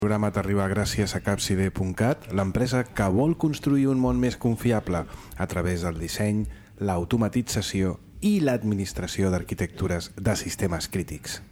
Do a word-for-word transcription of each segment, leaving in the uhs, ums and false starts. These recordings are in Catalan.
El programa t'arriba gràcies a capside punt cat, l'empresa que vol construir un món més confiable a través del disseny, l'automatització i l'administració d'arquitectures de sistemes crítics.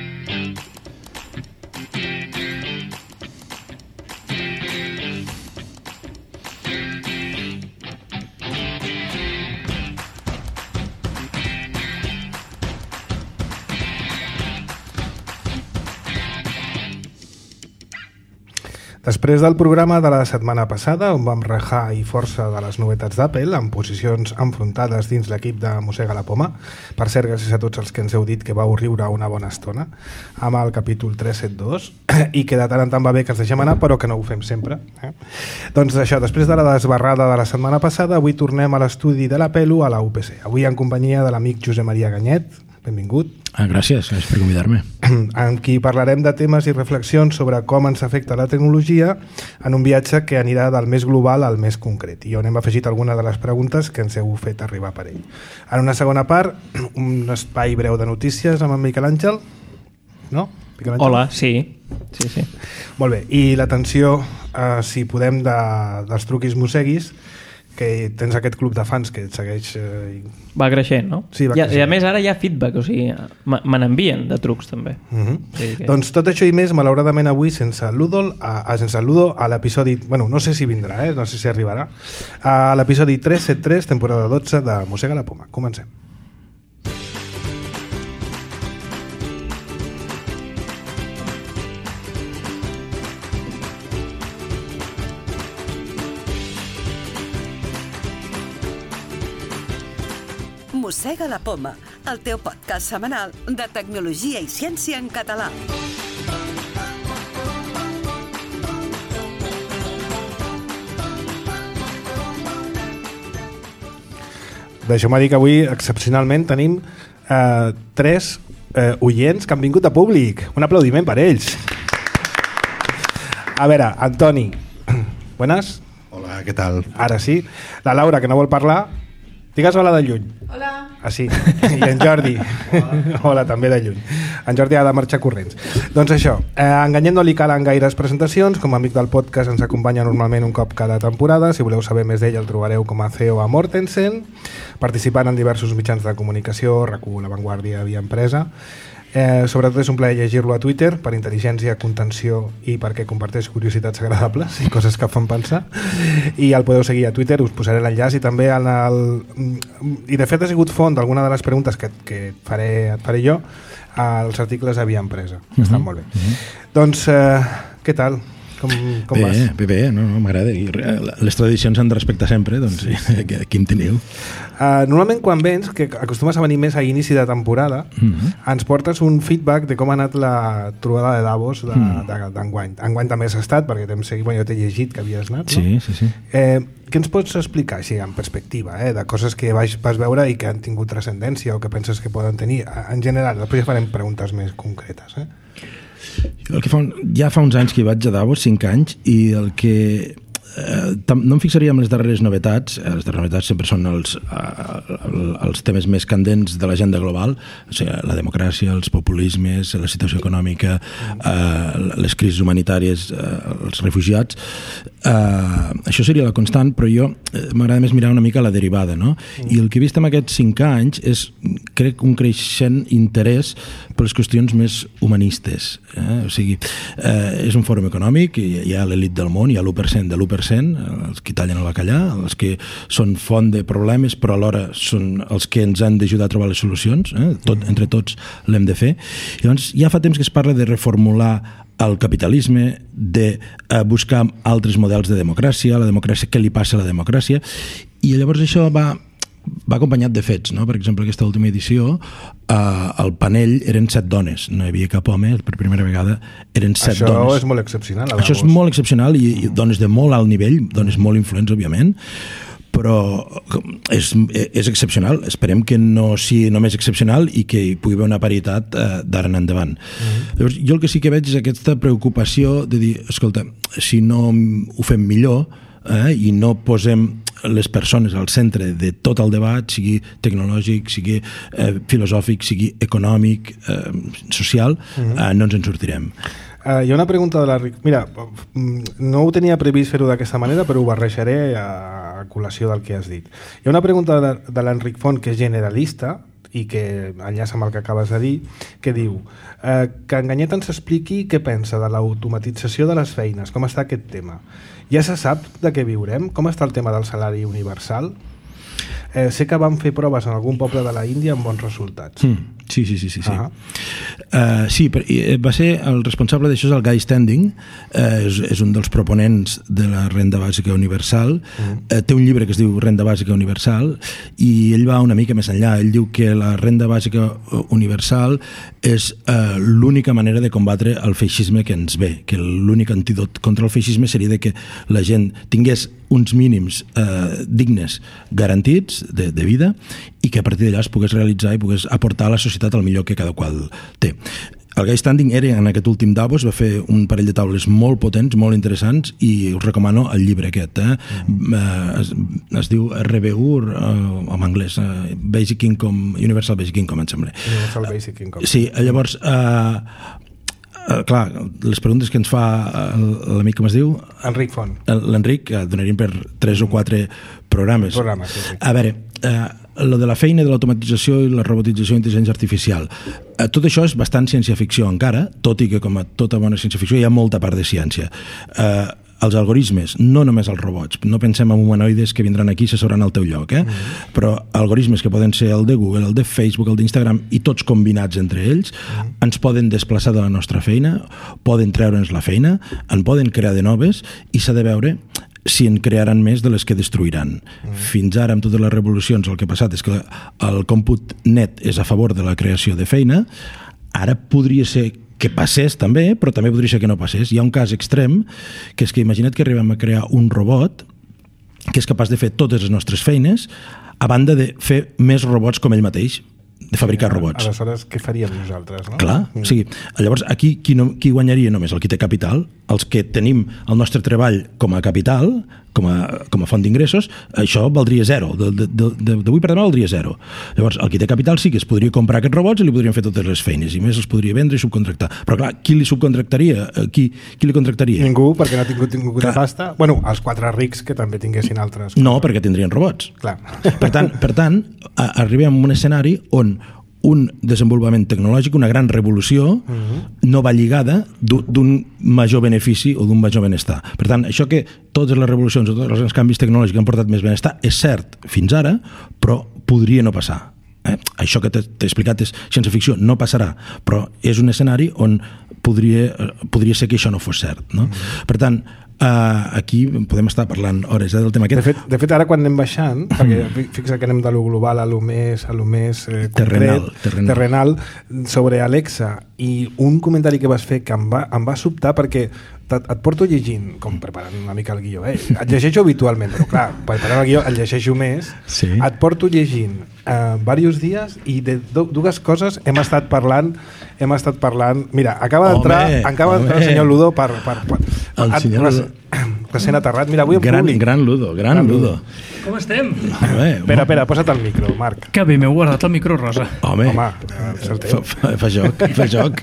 Després del programa de la setmana passada, on vam rajar i força de les novetats d'Apple amb posicions enfrontades dins l'equip de Mossega la Poma, per cert, gràcies a tots els que ens heu dit que vau riure una bona estona amb el capítol tres set dos i que de tant en tant va bé que ens deixem anar, però que no ho fem sempre. Eh? Doncs això, després de la desbarrada de la setmana passada, avui tornem a l'estudi de la Pelu a la U P C. Avui en companyia de l'amic Josep Maria Ganyet. Benvingut. Ah, gràcies, gràcies per convidar-me. Amb qui parlarem de temes i reflexions sobre com ens afecta la tecnologia en un viatge que anirà del més global al més concret, i on hem afegit algunes de les preguntes que ens heu fet arribar per ell. En una segona part, un espai breu de notícies amb en Miquel Àngel. No? Miquel Àngel? Hola, sí. sí, sí. Molt bé, i l'atenció, eh, si podem, de, dels truquis mosseguis, que tens aquest club de fans que et segueix... Eh... Va creixent, no? Sí, va I, creixent. I a més ara hi ha feedback, o sigui, me n'envien de trucs també. Uh-huh. Sí, que... Doncs tot això i més, malauradament avui sense Ludo, a, a, sense Ludo a l'episodi... Bueno, no sé si vindrà, eh? No sé si arribarà. A l'episodi tres set tres, temporada dotze de Mossega la Poma. Comencem. Mossega la Poma, el teu podcast setmanal de tecnologia i ciència en català. Deixeu-me dir que avui, excepcionalment, tenim eh, tres eh, oients que han vingut a públic. Un aplaudiment per ells. A veure, Antoni, buenas. Hola, què tal? Ara sí. La Laura, que no vol parlar. Digues hola de lluny. Hola. Ah, sí. I en Jordi. Hola. Hola, també de lluny. En Jordi ha de marxar corrents. Doncs això, eh, Enganyem no li calen gaires presentacions. Com a amic del podcast ens acompanya normalment un cop cada temporada. Si voleu saber més d'ell el trobareu com a C E O a Mortensen, participant en diversos mitjans de comunicació, R A C U, La Vanguardia, Via Empresa. Eh, sobretot és un plaer llegir-lo a Twitter per intel·ligència, contenció i perquè comparteix curiositats agradables i coses que fan pensar, i el podeu seguir a Twitter, us posaré l'enllaç, i també en el... i de fet ha sigut font d'alguna de les preguntes que, que et, faré, et faré jo als articles a Via Empresa, que estan molt bé. Uh-huh. Doncs eh, què tal? Com, com bé, vas? bé, bé, no, no, m'agrada. Les tradicions s'han de respectar sempre, doncs sí. Aquí em teniu. Uh, normalment quan vens, que acostumes a venir més a inici de temporada, uh-huh. ens portes un feedback de com ha anat la trobada de Davos d'enguany. Uh-huh. Enguany també has estat, perquè t'hem seguit, bueno, jo t'he llegit que havies anat, no? Sí, sí, sí. Eh, què ens pots explicar així en perspectiva, eh, de coses que vas, vas veure i que han tingut transcendència o que penses que poden tenir en general? Després ja farem preguntes més concretes, eh? El que fa un, ja fa uns anys que hi vaig a Davos, cinc anys, i el que eh, no em fixaria en les darreres novetats. Les darreres novetats sempre són els, eh, els temes més candents de l'agenda global, o sigui, la democràcia, els populismes, la situació econòmica, eh, les crisis humanitàries, eh, els refugiats. Eh, això seria la constant, però jo eh, m'agrada més mirar una mica la derivada, no? I el que he vist en aquests cinc anys és, crec, un creixent interès per les qüestions més humanistes. Eh? O sigui, eh, és un fòrum econòmic, hi ha l'elit del món, hi ha l'u per cent de l'u per cent, els que tallen el bacallà, els que són font de problemes, però alhora són els que ens han d'ajudar a trobar les solucions, eh? Tot, entre tots l'hem de fer. I llavors ja fa temps que es parla de reformular el capitalisme, de eh, buscar altres models de democràcia, la democràcia, què li passa a la democràcia, i llavors això va, va acompanyat de fets, no? Per exemple, aquesta última edició, eh, el panell eren set dones, no hi havia cap home, per primera vegada eren set això dones. Això és molt excepcional. Això és molt excepcional, i, i dones de molt alt nivell, dones molt influents, òbviament, però és, és excepcional. Esperem que no sigui només excepcional i que hi pugui haver una paritat eh, d'ara en endavant. Mm-hmm. Llavors, jo el que sí que veig és aquesta preocupació de dir, escolta, si no ho fem millor eh, i no posem les persones al centre de tot el debat, sigui tecnològic, sigui eh, filosòfic, sigui econòmic, eh, social, mm-hmm. eh, no ens en sortirem. Uh, hi ha una pregunta de l'Enric. Mira, no ho tenia previst fer-ho d'aquesta manera, però ho barrejaré a col·lació del que has dit. Hi ha una pregunta de, de l'Enric Font que és generalista i que enllaça amb el que acabes de dir, que diu uh, que Enganyet ens expliqui què pensa de l'automatització de les feines, com està aquest tema. Ja se sap de què viurem? Com està el tema del salari universal? Eh, sé que van fer proves en algun poble de la Índia amb bons resultats. Mm. Sí, sí, sí, sí. Sí, uh-huh. uh, sí per, va ser el responsable d'això, és el Guy Standing, uh, és, és un dels proponents de la renda bàsica universal. Uh-huh. uh, té un llibre que es diu Renda bàsica universal i ell va una mica més enllà. Ell diu que la renda bàsica universal és uh, l'única manera de combatre el feixisme que ens ve, que l'únic antídot contra el feixisme seria de que la gent tingués uns mínims eh, dignes garantits de, de vida i que a partir d'allà es pogués realitzar i pogués aportar a la societat el millor que cada qual té. El Guy Standing era en aquest últim Davos, va fer un parell de taules molt potents, molt interessants, i us recomano el llibre aquest. Eh? Mm. Eh, es, es diu R B U, eh, en anglès, eh, Basic Income, Universal Basic Income, em sembla. Universal Basic Income. Sí, llavors... Eh, Uh, clar, les preguntes que ens fa l'amic, com es diu? Enric Font. L'Enric, uh, donaríem per tres o quatre programes. Programes, sí, sí. A veure, uh, lo de la feina de l'automatització i la robotització i intel·ligència artificial, uh, tot això és bastant ciència-ficció encara, tot i que com a tota bona ciència-ficció hi ha molta part de ciència. Uh, els algoritmes, no només els robots, no pensem en humanoides que vindran aquí i s'asseuran al teu lloc, eh? Mm-hmm. Però algoritmes que poden ser el de Google, el de Facebook, el d'Instagram i tots combinats entre ells, mm-hmm. ens poden desplaçar de la nostra feina, poden treure'ns la feina, en poden crear de noves i s'ha de veure si en crearan més de les que destruiran. Mm. Fins ara, amb totes les revolucions, el que ha passat és que el còmput net és a favor de la creació de feina. Ara podria ser que passés també, però també podria ser que no passés. Hi ha un cas extrem, que és que imagina't que arribem a crear un robot que és capaç de fer totes les nostres feines a banda de fer més robots com ell mateix, de fabricar robots. Aleshores, què faríem nosaltres? No? Clar, mm. o sigui, llavors aquí qui, no, qui guanyaria només? El qui té capital, els que tenim el nostre treball com a capital, com a, com a font d'ingressos, això valdria zero, d'avui per demà valdria zero. Llavors, el qui té capital sí que es podria comprar aquests robots i li podrien fer totes les feines, i més els podria vendre i subcontractar. Però clar, qui li subcontractaria? Qui, qui li contractaria? Ningú, perquè no ha tingut, tingut una pasta. Bueno, els quatre rics que també tinguessin altres. No, perquè tindrien robots. Clar. Per tant, per tant arribem a un escenari on un desenvolupament tecnològic, una gran revolució, uh-huh. no va lligada d'un major benefici o d'un major benestar. Per tant, això que totes les revolucions o tots els canvis tecnològics han portat més benestar és cert fins ara, però podria no passar. Eh? Això que t'he explicat és ciència-ficció, no passarà, però és un escenari on podria, podria ser que això no fos cert. No? Uh-huh. Per tant, Uh, aquí podem estar parlant hores eh, del tema aquest. De fet, de fet ara quan anem baixant, perquè fixa que anem de lo global a lo més, a lo més eh, concret, terrenal, terrenal. terrenal, sobre Alexa, i un comentari que vas fer que em va, em va sobtar perquè et, et porto llegint, com preparant una mica el guió, eh? Et llegeixo habitualment, però clar, preparant el guió el llegeixo més, sí. Et porto llegint eh, diversos dies i de dues coses hem estat parlant hem estat parlant, mira, acaba d'entrar acaba d'entrar el senyor Ludo per, per, per, el per senyor Ludo recent aterrat, mira, avui en gran, públic gran Ludo, gran, gran Ludo. Com estem? Home, espera, espera, posa't el micro, Marc. Que bé, m'heu guardat el micro rosa. Home, Home fa, fa, fa joc, fa joc.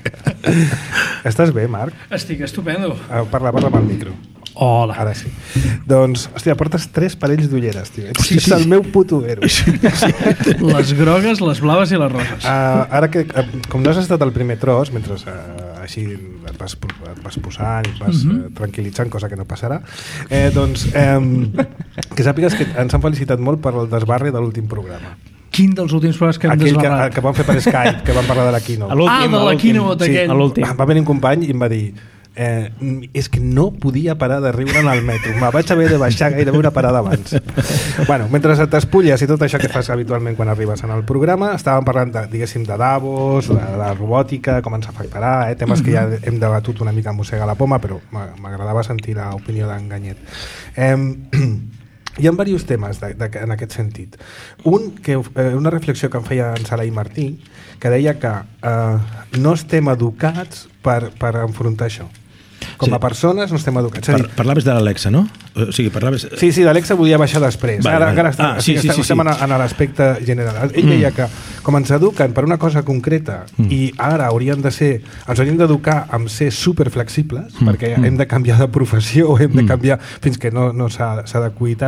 Estàs bé, Marc? Estic estupendo. Uh, parla, parla amb el micro. Hola. Ara sí. Doncs, hòstia, portes tres parells d'ulleres, tio. Ets Sí, sí. el meu puto héroe. Sí, sí. Les grogues, les blaves i les roses. Uh, ara que, uh, com no has estat al primer tros, mentre uh, així et vas, et vas posant i et vas uh, tranquil·litzant, cosa que no passarà, eh, doncs um, que sàpigues que ens han felicitat molt per el desbarri de l'últim programa. Quin dels últims programes que hem Aquell que, desbarrat? que vam fer per Skype, que vam parlar de la keynote. Ah, de la keynote aquell. A l'últim. Va venir un company i em va dir eh, és que no podia parar de riure en el metro, me vaig haver de baixar gairebé una parada abans. Bueno, mentre t'espulles i tot això que fas habitualment quan arribes en el programa, estàvem parlant de, diguéssim, de Davos, de la robòtica, com ens afectarà, eh? Temes que ja hem debatut una mica amb mossega la poma, però m'agradava sentir l'opinió d'Enganyet. Eh, hi ha diversos temes de, de, en aquest sentit. Un, que, eh, una reflexió que em feia en Sarai Martí, que deia que eh, no estem educats per, per enfrontar això. Com a sí. persones no estem educats. Par parlaves de l'Alexa, no? O sigui, parlaves... Sí, sí, d'Alexa volia baixar després. Vale, ara vale. ara estem, Ah, sí, sí, estem, sí, estem sí. en, en l'aspecte general. Ell mm. deia que com ens eduquen per una cosa concreta mm. i ara haurien de ser, ens hauríem d'educar amb ser superflexibles, mm. perquè mm. hem de canviar de professió o hem de canviar fins que no, no s'ha d'acuir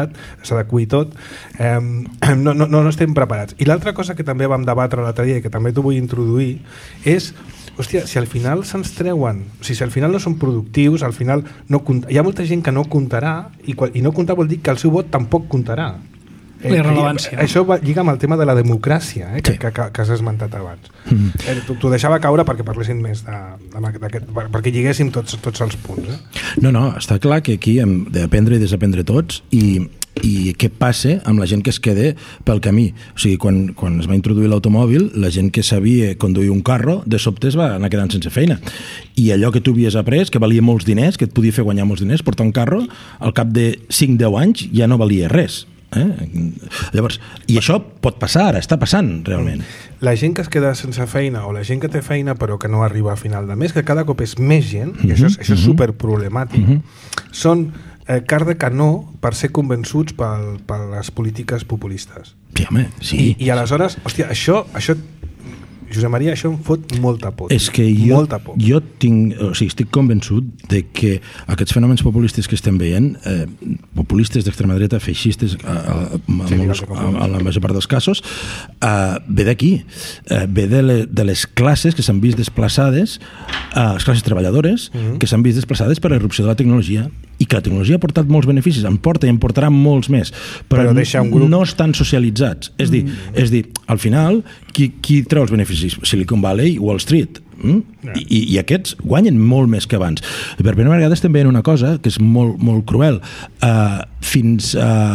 tot, eh, no, no, no estem preparats. I l'altra cosa que també vam debatre l'altre dia i que també t'ho vull introduir és, hòstia, si al final se'ns treuen, o sigui, si al final no són productius, al final no, hi ha molta gent que no comptarà i, i no comptar vol dir que el seu vot tampoc comptarà. La irrelevància. Eh, això va, lliga amb el tema de la democràcia, eh, que, sí. que, que, que has esmentat abans. Mm. Eh, T'ho deixava caure perquè parléssim més de, de, perquè lliguéssim tots, tots els punts. Eh? No, no, està clar que aquí hem d'aprendre i desaprendre tots i, i què passa amb la gent que es queda pel camí. O sigui, quan, quan es va introduir l'automòbil, la gent que sabia conduir un carro, de sobte es va anar quedant sense feina. I allò que tu havies après, que valia molts diners, que et podia fer guanyar molts diners, portar un carro, al cap de cinc deu anys ja no valia res. Eh? Llavors, i això pot passar ara, està passant realment. La gent que es queda sense feina o la gent que té feina però que no arriba a final de mes, que cada cop és més gent, mm-hmm, i això és, això és superproblemàtic, mm-hmm. són eh, car de canó per ser convençuts pel, per les polítiques populistes. Sí, home, sí. I, i aleshores, hòstia, això, això Josep Maria, això em fot molta por. És que jo, molta por. jo tinc, o sigui, estic convençut de que aquests fenòmens populistes que estem veient, eh, populistes d'extrema dreta, feixistes, a, a, a, sí, molts, a, a la major part dels casos, eh, ve d'aquí. Eh, ve de, le, de les classes que s'han vist desplaçades, eh, les classes treballadores, mm-hmm. que s'han vist desplaçades per la irrupció de la tecnologia, i que la tecnologia ha portat molts beneficis, en porta i en portarà molts més, però, però deixa un grup... no estan socialitzats. És dir, mm. és dir al final, qui, qui treu els beneficis? Silicon Valley, Wall Street. Mm? Yeah. I, I aquests guanyen molt més que abans. Per primera vegada estem veient una cosa que és molt, molt cruel. Uh, fins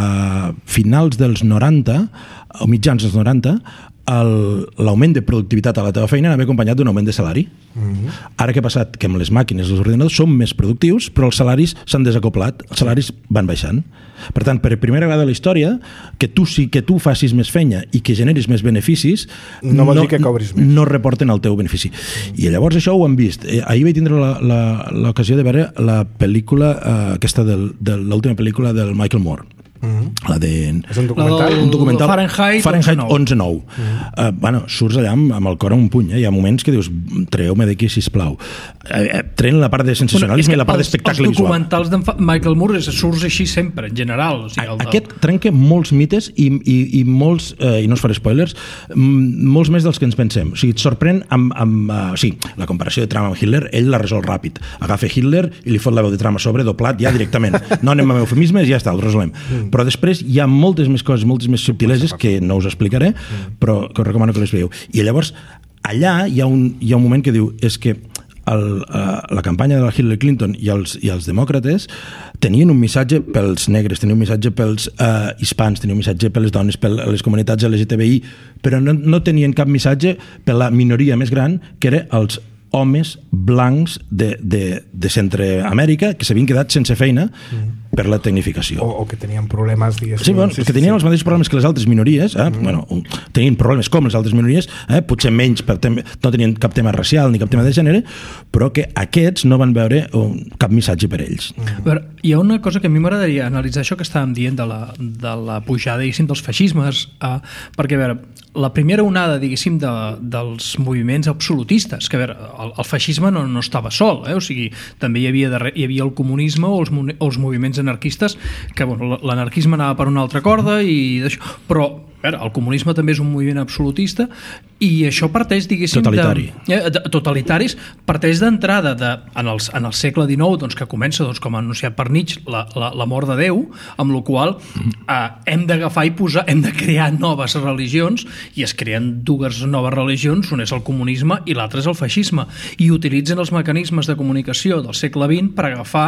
a finals dels noranta, o mitjans dels noranta, l'augment de productivitat a la teva feina anava acompanyat d'un augment de salari. Mm-hmm. Ara què ha passat? Que amb les màquines, els ordinadors són més productius, però els salaris s'han desacoplat, els salaris van baixant. Per tant, per primera vegada a la història, que tu sí que tu facis més feina i que generis més beneficis, no vol dir que cobris més. No reporten el teu benefici. Mm. I llavors això ho hem vist. Eh, ahir vaig tindre l'ocasió de veure la pel·lícula, eh, aquesta de, de l'última pel·lícula del Michael Moore. Mm-hmm. La de... És un documental? Del, un documental Fahrenheit, Fahrenheit onze nou. Mm-hmm. uh, bueno, surts allà amb, amb el cor a un puny, eh? Hi ha moments que dius, treu-me d'aquí, sisplau. Uh, uh, tren la part de sensacionalisme bueno, i la part d'espectacle visual. Els documentals de Michael Moore surts així sempre, en general. O sigui, el, Aquest trenca molts mites i, i, i molts, uh, i no es faré spoilers, molts més dels que ens pensem. O sigui, et sorprèn amb... amb uh, o sigui, la comparació de Trump amb Hitler, ell la resol ràpid. Agafa Hitler i li fot la veu de Trump a sobre, doblat ja directament. No anem amb eufemismes i ja està, el resolem. Mm. Però després hi ha moltes més coses, moltes més subtileses que no us explicaré, però que us recomano que les veieu. I llavors, allà hi ha un, hi ha un moment que diu, és que el, uh, la campanya de la Hillary Clinton i els, i els demòcrates tenien un missatge pels negres, tenien un missatge pels uh, hispans, tenien un missatge per les dones, per les comunitats L G T B I, però no, no tenien cap missatge per la minoria més gran, que era els homes blancs de, de, de Centreamèrica que s'havien quedat sense feina mm. per la tecnificació. O, o que tenien problemes, diguéssim. Sí, bueno, sí, que tenien sí, els mateixos problemes que les altres minories, eh? mm. bueno, tenien problemes com les altres minories, eh? potser menys, per tem- no tenien cap tema racial ni cap tema de gènere, però que aquests no van veure um, cap missatge per ells. Mm. Però hi ha una cosa que a mi m'agradaria analitzar, això que estàvem dient de la, de la pujada, diguéssim, dels feixismes, eh? perquè, a veure, la primera onada, diguéssim, de, dels moviments absolutistes, que a veure, el, el feixisme no, no estava sol, eh? O sigui, també hi havia, darrere, hi havia el comunisme o els, o els moviments anarquistes, que bueno, l'anarquisme anava per una altra corda, i d'això, però a veure, el comunisme també és un moviment absolutista i això parteix, diguéssim, totalitari. De, de, totalitaris, parteix d'entrada de, en, els, en el segle dinou, doncs, que comença, doncs, com ha anunciat per Nietzsche, la, la, la mort de Déu, amb la qual eh, hem d'agafar i posar, hem de crear noves religions, i es creen dues noves religions, una és el comunisme i l'altra és el feixisme, i utilitzen els mecanismes de comunicació del segle vint per agafar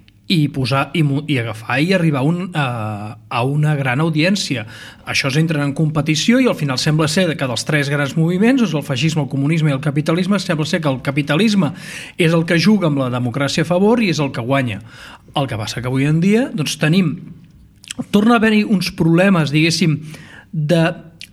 i posar i, i agafar i arribar un, a, a una gran audiència. Això es entren en competició i al final sembla ser que dels tres grans moviments, doncs el feixisme, el comunisme i el capitalisme, sembla ser que el capitalisme és el que juga amb la democràcia a favor i és el que guanya. El que passa que avui en dia doncs tenim, torna a haver-hi uns problemes, diguéssim, de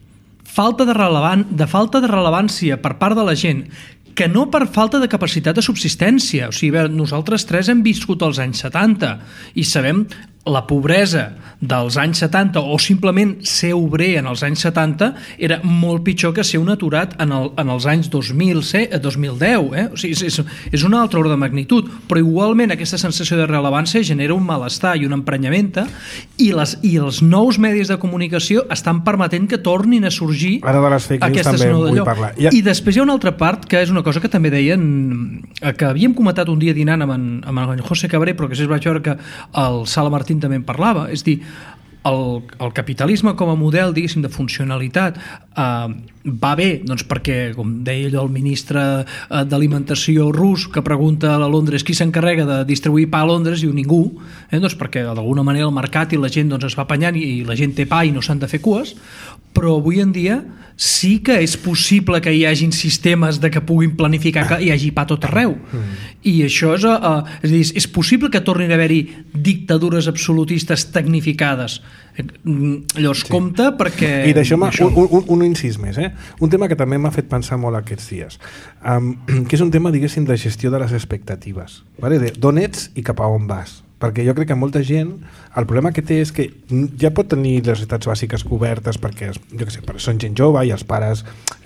falta de, relevant, de falta de rellevància per part de la gent, que no per falta de capacitat de subsistència. O sigui, nosaltres tres hem viscut els anys setanta i sabem la pobresa dels anys setanta o simplement ser obrer en els anys setanta era molt pitjor que ser un aturat en, el, en els anys dos mil deu. Eh? O sigui, és, és una altra ordre de magnitud, però igualment aquesta sensació de rellevància genera un malestar i una emprenyamenta i, les, i els nous medis de comunicació estan permetent que tornin a sorgir ara de les fake news també vull parlar. Ja... I després hi ha una altra part que és una cosa que també deien, que havíem comentat un dia dinant amb en, amb en José Cabré, però que si es vaig veure que el Sala Martín també en parlava, és dir, el, el capitalisme com a model, diguéssim, de funcionalitat eh, va bé, doncs perquè, com deia allò el ministre eh, d'alimentació rus que pregunta a Londres qui s'encarrega de distribuir pa a Londres, diu ningú, eh, doncs perquè d'alguna manera el mercat i la gent doncs, es va apanyant i, i la gent té pa i no s'han de fer cues, però avui en dia sí que és possible que hi hagin sistemes de que puguin planificar que hi hagi pa tot arreu. Mm. I això és, uh, és, a dir, és possible que tornin a haver-hi dictadures absolutistes tecnificades. Llavors, sí. Compte perquè... I deixeu-me això... un, un, un incís més, eh? Un tema que també m'ha fet pensar molt aquests dies, um, que és un tema, diguéssim, de gestió de les expectatives. Vale? D'on ets i cap a on vas. Perquè jo crec que molta gent, el problema que té és que ja pot tenir les necessitats bàsiques cobertes perquè jo què sé, són gent jove i els pares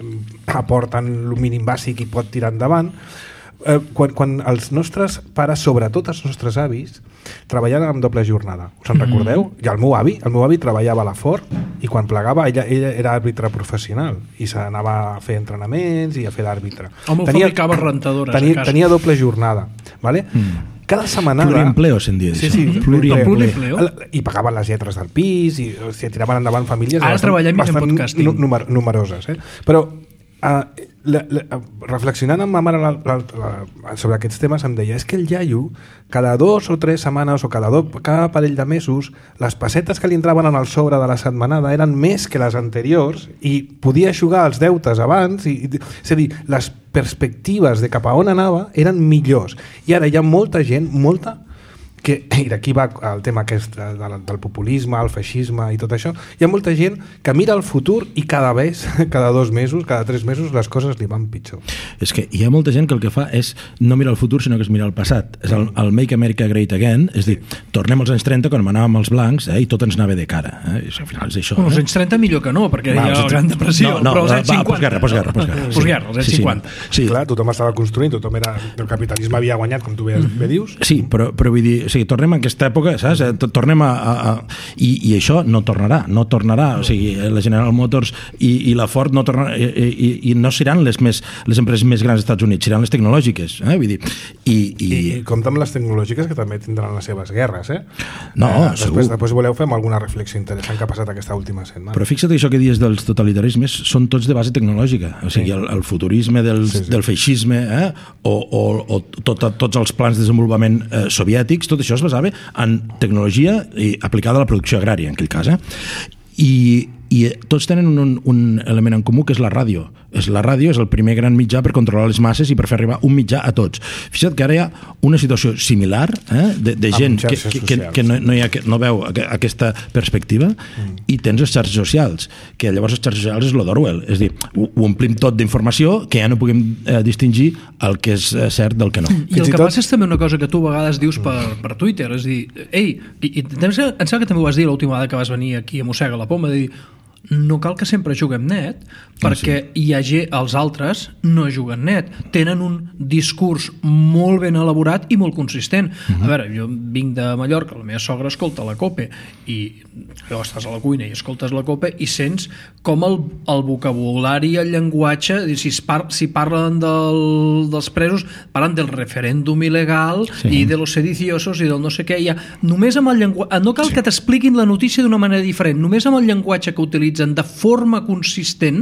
aporten el mínim bàsic i pot tirar endavant. Eh, quan, quan els nostres pares, sobretot els nostres avis, treballaven amb doble jornada. Us en recordeu? I el meu avi, el meu avi treballava a la Ford i quan plegava ella, ella era àrbitre professional i s'anava a fer entrenaments i a fer d'àrbitre. Home, tenia, fabricava rentadores tenia, a casa. Tenia doble jornada, vale? Mm. Cada setmanada... Pluriempleo, se'n diu. Sí, sí, pluriempleo. I pagaven les lletres del pis i o sigui, tiraven endavant famílies ara treballem bastant en podcasting. Numer, numeroses. Eh? Però uh, la, la, reflexionant amb ma mare la, la, la, sobre aquests temes em deia, és que el iaio cada dos o tres setmanes o cada, do, cada parell de mesos les pessetes que li entraven en el sobre de la setmanada eren més que les anteriors i podia eixugar els deutes abans i, i, és a dir, les perspectives de cap a on anava eren millors i ara hi ha molta gent, molta que, i d'aquí va el tema aquest del, del populisme, el feixisme i tot això, hi ha molta gent que mira el futur i cada mes, cada dos mesos, cada tres mesos les coses li van pitjor. És que hi ha molta gent que el que fa és no mirar el futur sinó que és mirar el passat. És el, el Make America Great Again, és dir, tornem als anys trenta quan anàvem els blancs eh, i tot ens anava de cara. Eh? I al final és això. Bueno, els anys trenta millor que no, perquè va, hi ha la Gran Depressió, no, no, però els anys cinquanta... Postguerra, postguerra, postguerra. Postguerra, els anys sí, cinquanta. Sí, sí. Clar, tothom estava construint, tothom era... El capitalisme havia guanyat, com tu bé, mm-hmm. bé dius. Sí, però, però vull dir, o sigui, tornem a aquesta època, saps? Tornem a... a, a i, I això no tornarà, no tornarà. O sigui, la General Motors i, i la Ford no tornaran, i, i, i no seran les, més, les empreses més grans dels Estats Units, seran les tecnològiques. Eh? Vull dir, i, i... I, i compta amb les tecnològiques que també tindran les seves guerres, eh? No, eh, després, segur. Després voleu fer alguna reflexió interessant que ha passat aquesta última setmana. Però fixa't que això que dius dels totalitarismes són tots de base tecnològica. O sigui, sí. el, el futurisme del, sí, sí. del feixisme eh? o, o, o tot, tots els plans de desenvolupament eh, soviètics, tot això es basava en tecnologia i aplicada a la producció agrària, en aquell cas. Eh? I, i tots tenen un, un element en comú que és la ràdio. És la ràdio és el primer gran mitjà per controlar les masses i per fer arribar un mitjà a tots. Fixa't que ara hi ha una situació similar eh, de, de gent que, que, que, que no, no, hi ha, no veu aquesta perspectiva mm. i tens les xarxes socials, que llavors les xarxes socials és lo d'Orwell, és dir, ho, ho omplim tot d'informació que ja no puguem eh, distingir el que és cert del que no. I el que passa és també una cosa que tu a vegades dius per, per Twitter, és dir, ei, i, i em sembla que també ho vas dir l'última vegada que vas venir aquí a Mossega la Poma, de dir, no cal que sempre juguem net perquè ah, sí. hi ha gent, els altres no juguen net, tenen un discurs molt ben elaborat i molt consistent. Uh-huh. A veure, jo vinc de Mallorca, la meva sogra escolta la COPE i jo estàs a la cuina i escoltes la COPE i sents com el, el vocabulari i el llenguatge, si, par, si parlen del, dels presos, parlen del referèndum il·legal sí. i de los sediciosos i del no sé què, ja, només amb el llenguatge, no cal sí. que t'expliquin la notícia d'una manera diferent, només amb el llenguatge que utilitzen de forma consistent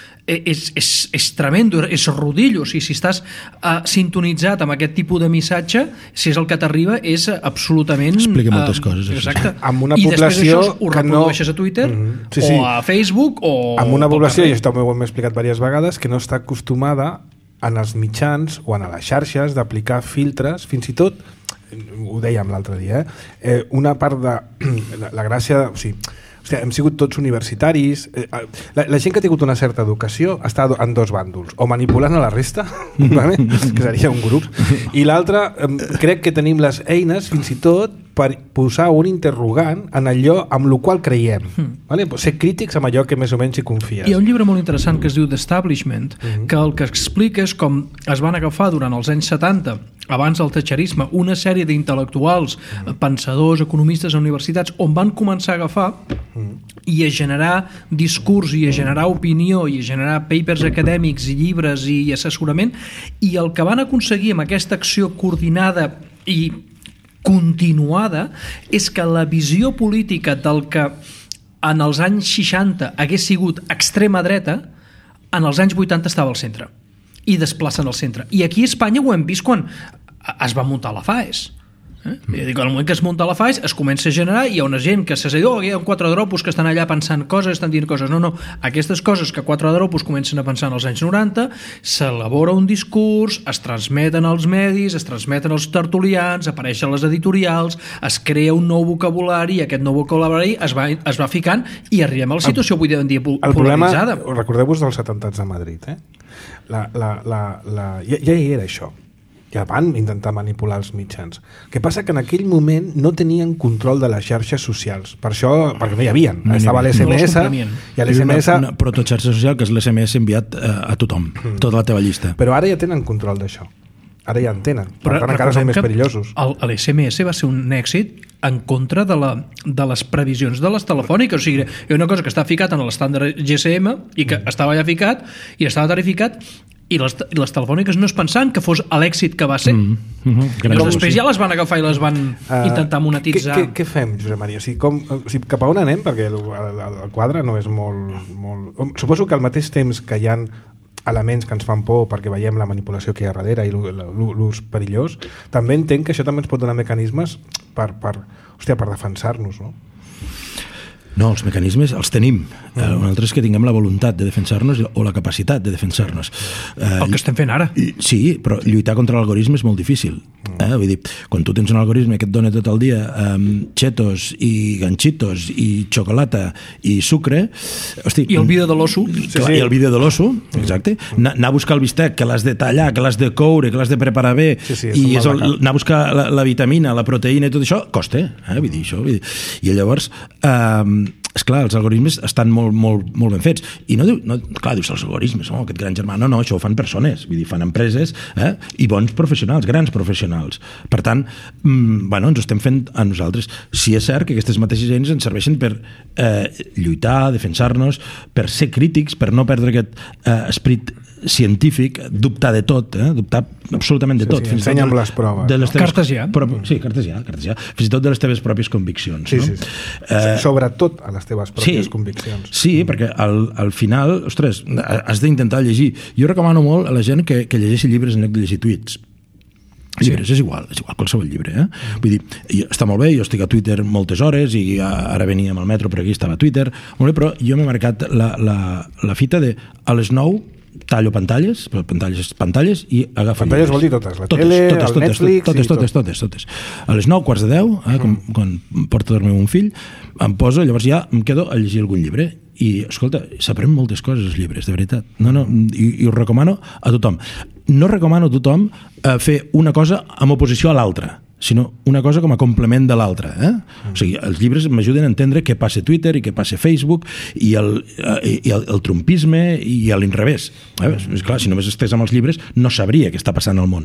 és, és, és tremendo, és rodillo. O sigui, si estàs uh, sintonitzat amb aquest tipus de missatge, si és el que t'arriba, és absolutament... Explica moltes uh, coses. Exacte. Amb una I població després això ho reprodueixes no... a Twitter mm-hmm. sí, sí. o a Facebook o... Amb una població, i això també ho hem explicat diverses vegades, que no està acostumada en els mitjans o en les xarxes d'aplicar filtres, fins i tot, ho dèiem l'altre dia, eh? Eh, una part de la, la gràcia... O sigui, Hòstia, hem sigut tots universitaris, la, la gent que ha tingut una certa educació està en dos bàndols, o manipulant a la resta que seria un grup, i l'altre crec que tenim les eines fins i tot per posar un interrogant en allò amb el qual creiem. Mm. Vale? Ser crítics amb allò que més o menys hi confies. Hi ha un llibre molt interessant que es diu The Establishment, mm-hmm. que el que explica és com es van agafar durant els anys setanta, abans del thatcherisme, una sèrie d'intel·lectuals, mm. pensadors, economistes a universitats, on van començar a agafar mm. i a generar discurs i a generar opinió i a generar papers acadèmics i llibres i assessorament, i el que van aconseguir amb aquesta acció coordinada i continuada és que la visió política del que en els anys seixanta hagués sigut extrema dreta, en els anys vuitanta estava al centre i desplacen al centre. I aquí a Espanya ho hem vist quan es va muntar la FAES. Eh? Mm. Dic, al moment que es munta la FAES es comença a generar, hi ha una gent que se diu, oh, hi ha quatre dropos que estan allà pensant coses, estan dient coses. No, no, aquestes coses que quatre dropos comencen a pensar en els anys noranta, s'elabora un discurs, es transmeten als medis, es transmeten als tertulians, apareixen les editorials, es crea un nou vocabulari i aquest nou vocabulari es va, es va ficant i arribem a la situació avui en dia polaritzada. El problema, recordeu-vos dels atemptats a Madrid, eh? La, la, la, la, ja, ja hi era això. Ja van intentar manipular els mitjans. El que passa que en aquell moment no tenien control de les xarxes socials. Per això, perquè no hi havia. No Estava l'S M S no i a l'S M S... Una, una protoxarxa social que és l'S M S enviat a, a tothom, mm. tota la teva llista. Però ara ja tenen control d'això. Ara ja en tenen. Per Però tant, encara són més perillosos. L'S M S va ser un èxit en contra de, la, de les previsions de les telefòniques. O sigui, hi ha una cosa que està ficat en l'estàndard G S M i que mm. estava allà ficat i estava tarificat i les, i les telefòniques no es pensaven que fos l'èxit que va ser. Mm -hmm. Però després ja les van agafar i les van uh, intentar monetitzar. Què, què, què fem, Josep Maria? O sigui, com, o sigui, cap a on anem? Perquè el, el, el quadre no és molt, molt... Suposo que al mateix temps que hi ha elements que ens fan por perquè veiem la manipulació que hi ha darrere i l'ús perillós, també entenc que això també ens pot donar mecanismes per, per, hòstia, per defensar-nos, no? No, els mecanismes els tenim. Mm. El altre és que tinguem la voluntat de defensar-nos o la capacitat de defensar-nos. El que estem fent ara. Sí, però lluitar contra l'algoritme és molt difícil. Eh? Vull dir, quan tu tens un algoritme que et dona tot el dia um, chetos i ganchitos i xocolata i sucre... Hosti, I el vídeo de l'osso. Sí, sí. I el vídeo de l'osso, exacte. Anar a buscar el bistec, que l'has de tallar, que l'has de coure, que l'has de preparar bé, sí, sí, i és el, anar a buscar la, la vitamina, la proteïna i tot això, costa. Eh? Vull dir, això, vull dir. I llavors... Um, esclar, els algoritmes estan molt, molt, molt ben fets i no diu, no, clar, dius els algoritmes, no, aquest gran germà, no, no, això ho fan persones, vull dir, fan empreses eh, i bons professionals, grans professionals. Per tant, mmm, bueno, ens ho estem fent a nosaltres. Sí és cert que aquestes mateixes eines ens serveixen per eh, lluitar, defensar-nos, per ser crítics, per no perdre aquest eh, esperit científic, dubtar de tot, eh? dubtar absolutament de sí, tot. Sí, fins ensenya amb les proves. De les teves, cartesià. Prop, sí, cartesià, cartesià. Fins i tot de les teves pròpies conviccions. Sí, no? sí, sí. Eh, Sobretot a les teves pròpies sí, conviccions. Sí, mm. perquè al, al final, ostres, has d'intentar llegir. Jo recomano molt a la gent que, que llegeixi llibres en lloc de llegir tuits. Llibres, sí. és igual, és igual, qualsevol llibre. Eh? Mm. Vull dir, està molt bé, jo estic a Twitter moltes hores i ara veníem al metro, però aquí estava a Twitter, molt bé, però jo m'he marcat la, la, la fita de a les nou tallo pantalles, pantalles, pantalles i agafo pantalles llibres. Vol dir totes, la totes, tele, totes, el totes, Netflix... Totes, totes, totes, totes, totes. A les nou, quarts de deu, eh, quan, mm. quan porto a dormir un fill, em poso, llavors ja em quedo a llegir algun llibre. I, escolta, s'aprèn moltes coses els llibres, de veritat. No, no, i, i ho recomano a tothom. No recomano a tothom eh, fer una cosa amb oposició a l'altra, sinó una cosa com a complement de l'altra. Eh? Mm. O sigui, els llibres m'ajuden a entendre què passa a Twitter i què passa a Facebook i el, i el, el trumpisme i l'inrevés. Eh? És clar, si només estigués amb els llibres no sabria què està passant al món.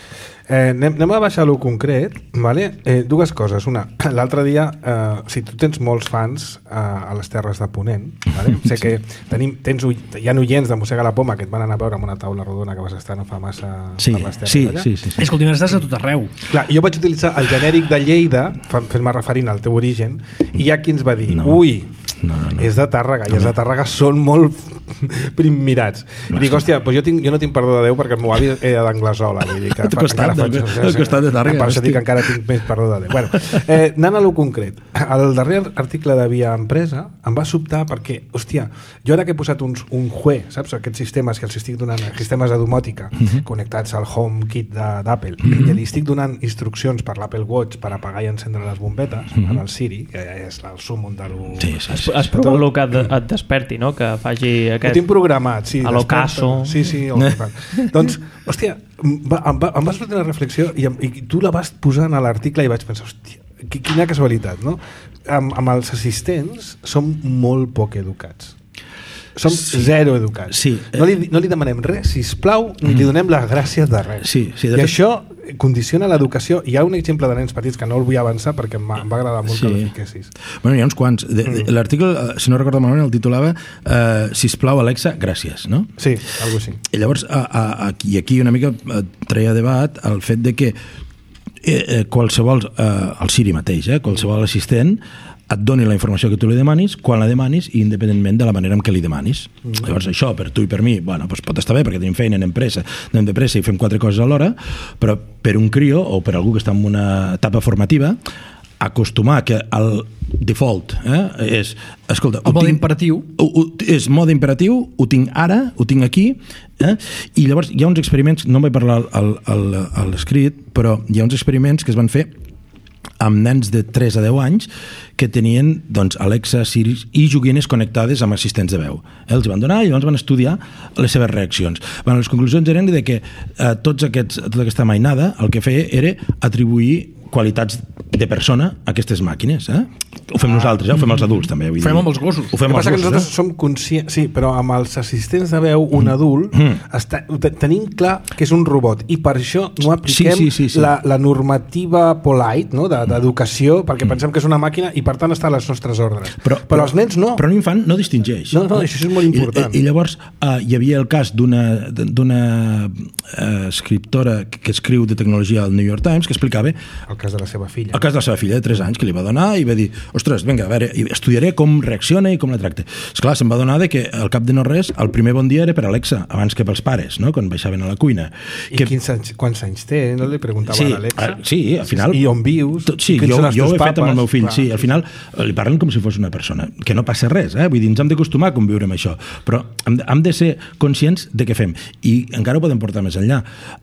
Eh, anem, anem a baixar lo concret, vale? eh, dues coses. Una, l'altre dia, eh, si tu tens molts fans eh, a les Terres de Ponent, vale? sé que tenim, tens, hi ha oients de Mossega la Poma que et van anar a veure amb una taula rodona que vas estar no fa massa sí, per les Terres sí, allà. Sí, sí, sí. És que últimament estàs a tot arreu. Clar, jo vaig utilitzar el genèric de Lleida, fent-me referint al teu origen, i hi ha qui ens va dir, no. ui, no, no, no. és de Tàrrega, i els de Tàrrega són molt primmirats. No, I dic, hòstia, doncs jo, tinc, jo no tinc perdó de Déu perquè el meu avi era d'Anglesola. Vull dir que al costat, faig, o sigui, al costat de Tàrrega. Per això dic que encara tinc més perdó de Déu. Bueno, eh, anant a lo concret, el darrer article de Via Empresa em va sobtar perquè, hòstia, jo ara que he posat uns, un Hue, saps, aquests sistemes que els estic donant, sistemes de domòtica, uh -huh. connectats al HomeKit d'Apple, uh -huh. i li estic donant instruccions per l'Apple Watch per apagar i encendre les bombetes, uh -huh. en el Siri, que és el súmum de lo... Sí, sí, sí. Has provat el que et, et desperti, no? Que faci aquest... Ho tinc programat, sí. A l'ocaso. Sí, sí. Doncs, hòstia, em va, em va, em va sortir una reflexió i, i tu la vas posar a l'article i vaig pensar, hòstia, quina casualitat, no? Amb, amb els assistents som molt poc educats. Som sí. zero educats. Sí. No, li, no li demanem res, sisplau, ni mm. li donem les gràcies de res. Sí, sí, de I fet... això condiciona l'educació. Hi ha un exemple de nens petits que no el vull avançar perquè em va, em va agradar molt sí. que el fiquessis. Bueno, hi ha uns quants. De, de, mm. L'article, si no recordo malament, el titulava uh, Sisplau, Alexa, gràcies, no? Sí, algo així. I llavors, a, a, aquí, aquí una mica treia debat el fet de que eh, qualsevol, eh, el Siri mateix, eh, qualsevol assistent et doni la informació que tu li demanis, quan la demanis i independentment de la manera en què li demanis. Mm. Llavors això, per tu i per mi, bueno, doncs pot estar bé perquè tenim feina, anem pressa, anem de pressa i fem quatre coses alhora, però per un crio o per algú que està en una etapa formativa, acostumar que el default eh, és, escolta, el mode imperatiu ho, ho, és mode imperatiu, ho tinc ara, ho tinc aquí, eh? I llavors hi ha uns experiments, no en vaig parlar al, al, a l'escrit, però hi ha uns experiments que es van fer amb nens de tres a deu anys que tenien doncs, Alexa, Siri i joguines connectades amb assistents de veu. Eh, els van donar i llavors van estudiar les seves reaccions. Bueno, les conclusions eren de que eh, tots aquests, tota aquesta mainada el que feia era atribuir qualitats de persona a aquestes màquines. Eh? Ho fem ah. nosaltres, eh? Ho fem els adults també. Vull ho fem dir. amb els gossos. Ho fem el que amb passa els que gossos, nosaltres eh? som conscients, sí, però amb els assistents de veu, un adult, mm. està, tenim clar que és un robot i per això no apliquem sí, sí, sí, sí. La, la normativa polite, no? d'educació, de, perquè mm. pensem que és una màquina i per tant està a les nostres ordres. Però, però, però els nens no. Però un infant no distingeix. No, no, això és molt important. I, i llavors uh, hi havia el cas d'una d'una uh, escriptora que escriu de tecnologia al New York Times que explicava el cas de la seva filla. El cas de la seva filla de tres anys que li va donar i va dir, ostres, vinga, a veure, estudiaré com reacciona i com la tracta. Esclar, se'm va donar de que al cap de no res el primer bon dia era per Alexa, abans que pels pares, no? Quan baixaven a la cuina. I que... quins anys, quants anys té? No li preguntava sí, a l'Alexa? A, sí, al final... I on vius? Tot, sí, jo, jo ho he fet amb el meu fill, clar, sí, al final li parlen com si fos una persona, que no passa res, eh? Vull dir, ens hem d'acostumar a conviure amb això, però hem de, hem de ser conscients de què fem. I encara ho podem portar més enllà.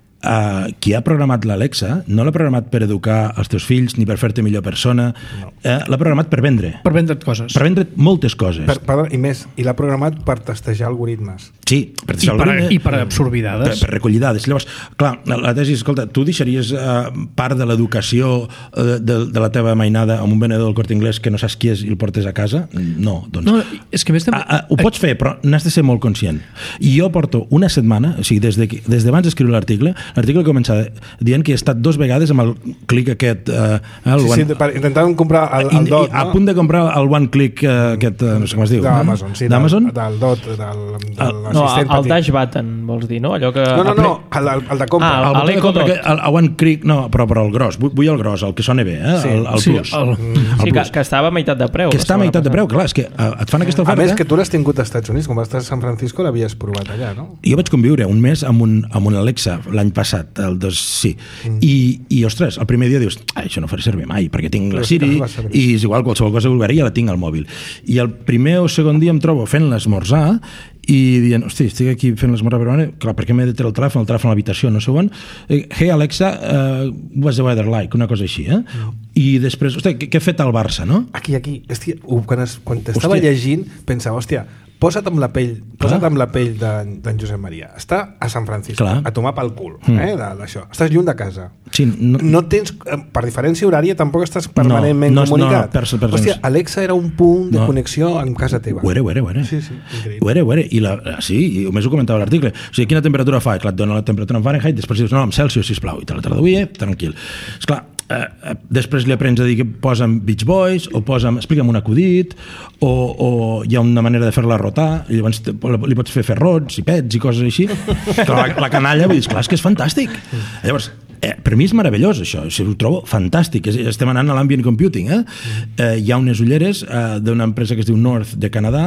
Uh, qui ha programat l'Alexa no l'ha programat per educar els teus fills ni per fer-te millor persona, no. uh, l'ha programat per vendre. Per vendre coses. Per vendre moltes coses. Per, per, I més, i l'ha programat per testejar algoritmes. Sí, per I, per, i per absorbir dades. Per, per recollir dades. Llavors, clar, la tesi és, escolta, tu deixaries uh, part de l'educació uh, de, de la teva mainada amb un venedor del Corte Inglés que no saps qui és i el portes a casa? No, doncs... No, és que més també... Uh, uh, ho pots fer, però n'has de ser molt conscient. I jo porto una setmana, o sigui, des de, des d'abans d'escriure l'article, l'article comença dient que he estat dos vegades amb el clic aquest... Eh, el sí, one... sí, per, intentant comprar el, el dot, a no? punt de comprar el one click eh, aquest, no sé com es diu. D'Amazon, sí, d'Amazon? Del, del dot, del, del el, no, el, el dash button, vols dir, no? Allò que... No, no, no, el, el de compra. Ah, el, el, el, compra, el, el one click, no, però, però el gros, vull, vull el gros, el que sona bé, eh? Sí, el, el sí, plus. El, el sí, plus. que, que estava a meitat de preu. Que està a meitat de preu, clar, és que uh, et fan aquesta oferta... A més, que tu l'has tingut als Estats Units, com vas estar a San Francisco, l'havies provat allà, no? Jo vaig conviure un mes amb un, amb un Alexa l'any passat, el dos, sí. Mm. I, I, ostres, el primer dia dius, ah, això no faré servir mai, perquè tinc la Siri i és igual, qualsevol cosa que vulgui, ja la tinc al mòbil. I el primer o segon dia em trobo fent l'esmorzar i dient, hosti, estic aquí fent l'esmorzar, però clar, per què m'he de treure el telèfon, el telèfon a l'habitació, no sé on. Hey, Alexa, uh, what's the weather like? Una cosa així, eh? Mm. I després, hosti, què, què ha fet el Barça, no? Aquí, aquí, hòstia, quan, es, quan t'estava llegint, pensava, hòstia, posa't amb la pell, posa't amb la pell d'en Josep Maria. Està a San Francisco, clar, a tomar pel cul, mm. eh, d'això. Estàs lluny de casa. Sí, no, no tens, per diferència horària, tampoc estàs permanentment no, no, comunicat. No, no, per, per, hòstia, Alexa era un punt de no. connexió en casa teva. Ho era, ho era, ho era. Sí, sí, increïble. Ho era, ho era. I la, sí, i només ho comentava a l'article. O sigui, quina temperatura fa? I clar, et dona la temperatura en Fahrenheit, després dius, no, en Celsius, sisplau, i te la traduïa, tranquil. Esclar, eh, després li aprens a dir que posa'm Beach Boys o posa'm, explica'm un acudit o, o hi ha una manera de fer-la rotar i llavors li pots fer ferrots i pets i coses així. la, la canalla, vull dir, esclar, és que és fantàstic. Llavors, eh, per mi és meravellós això, o sigui, ho trobo fantàstic. Estem anant a l'ambient computing, eh? Eh, hi ha unes ulleres eh, d'una empresa que es diu North de Canadà,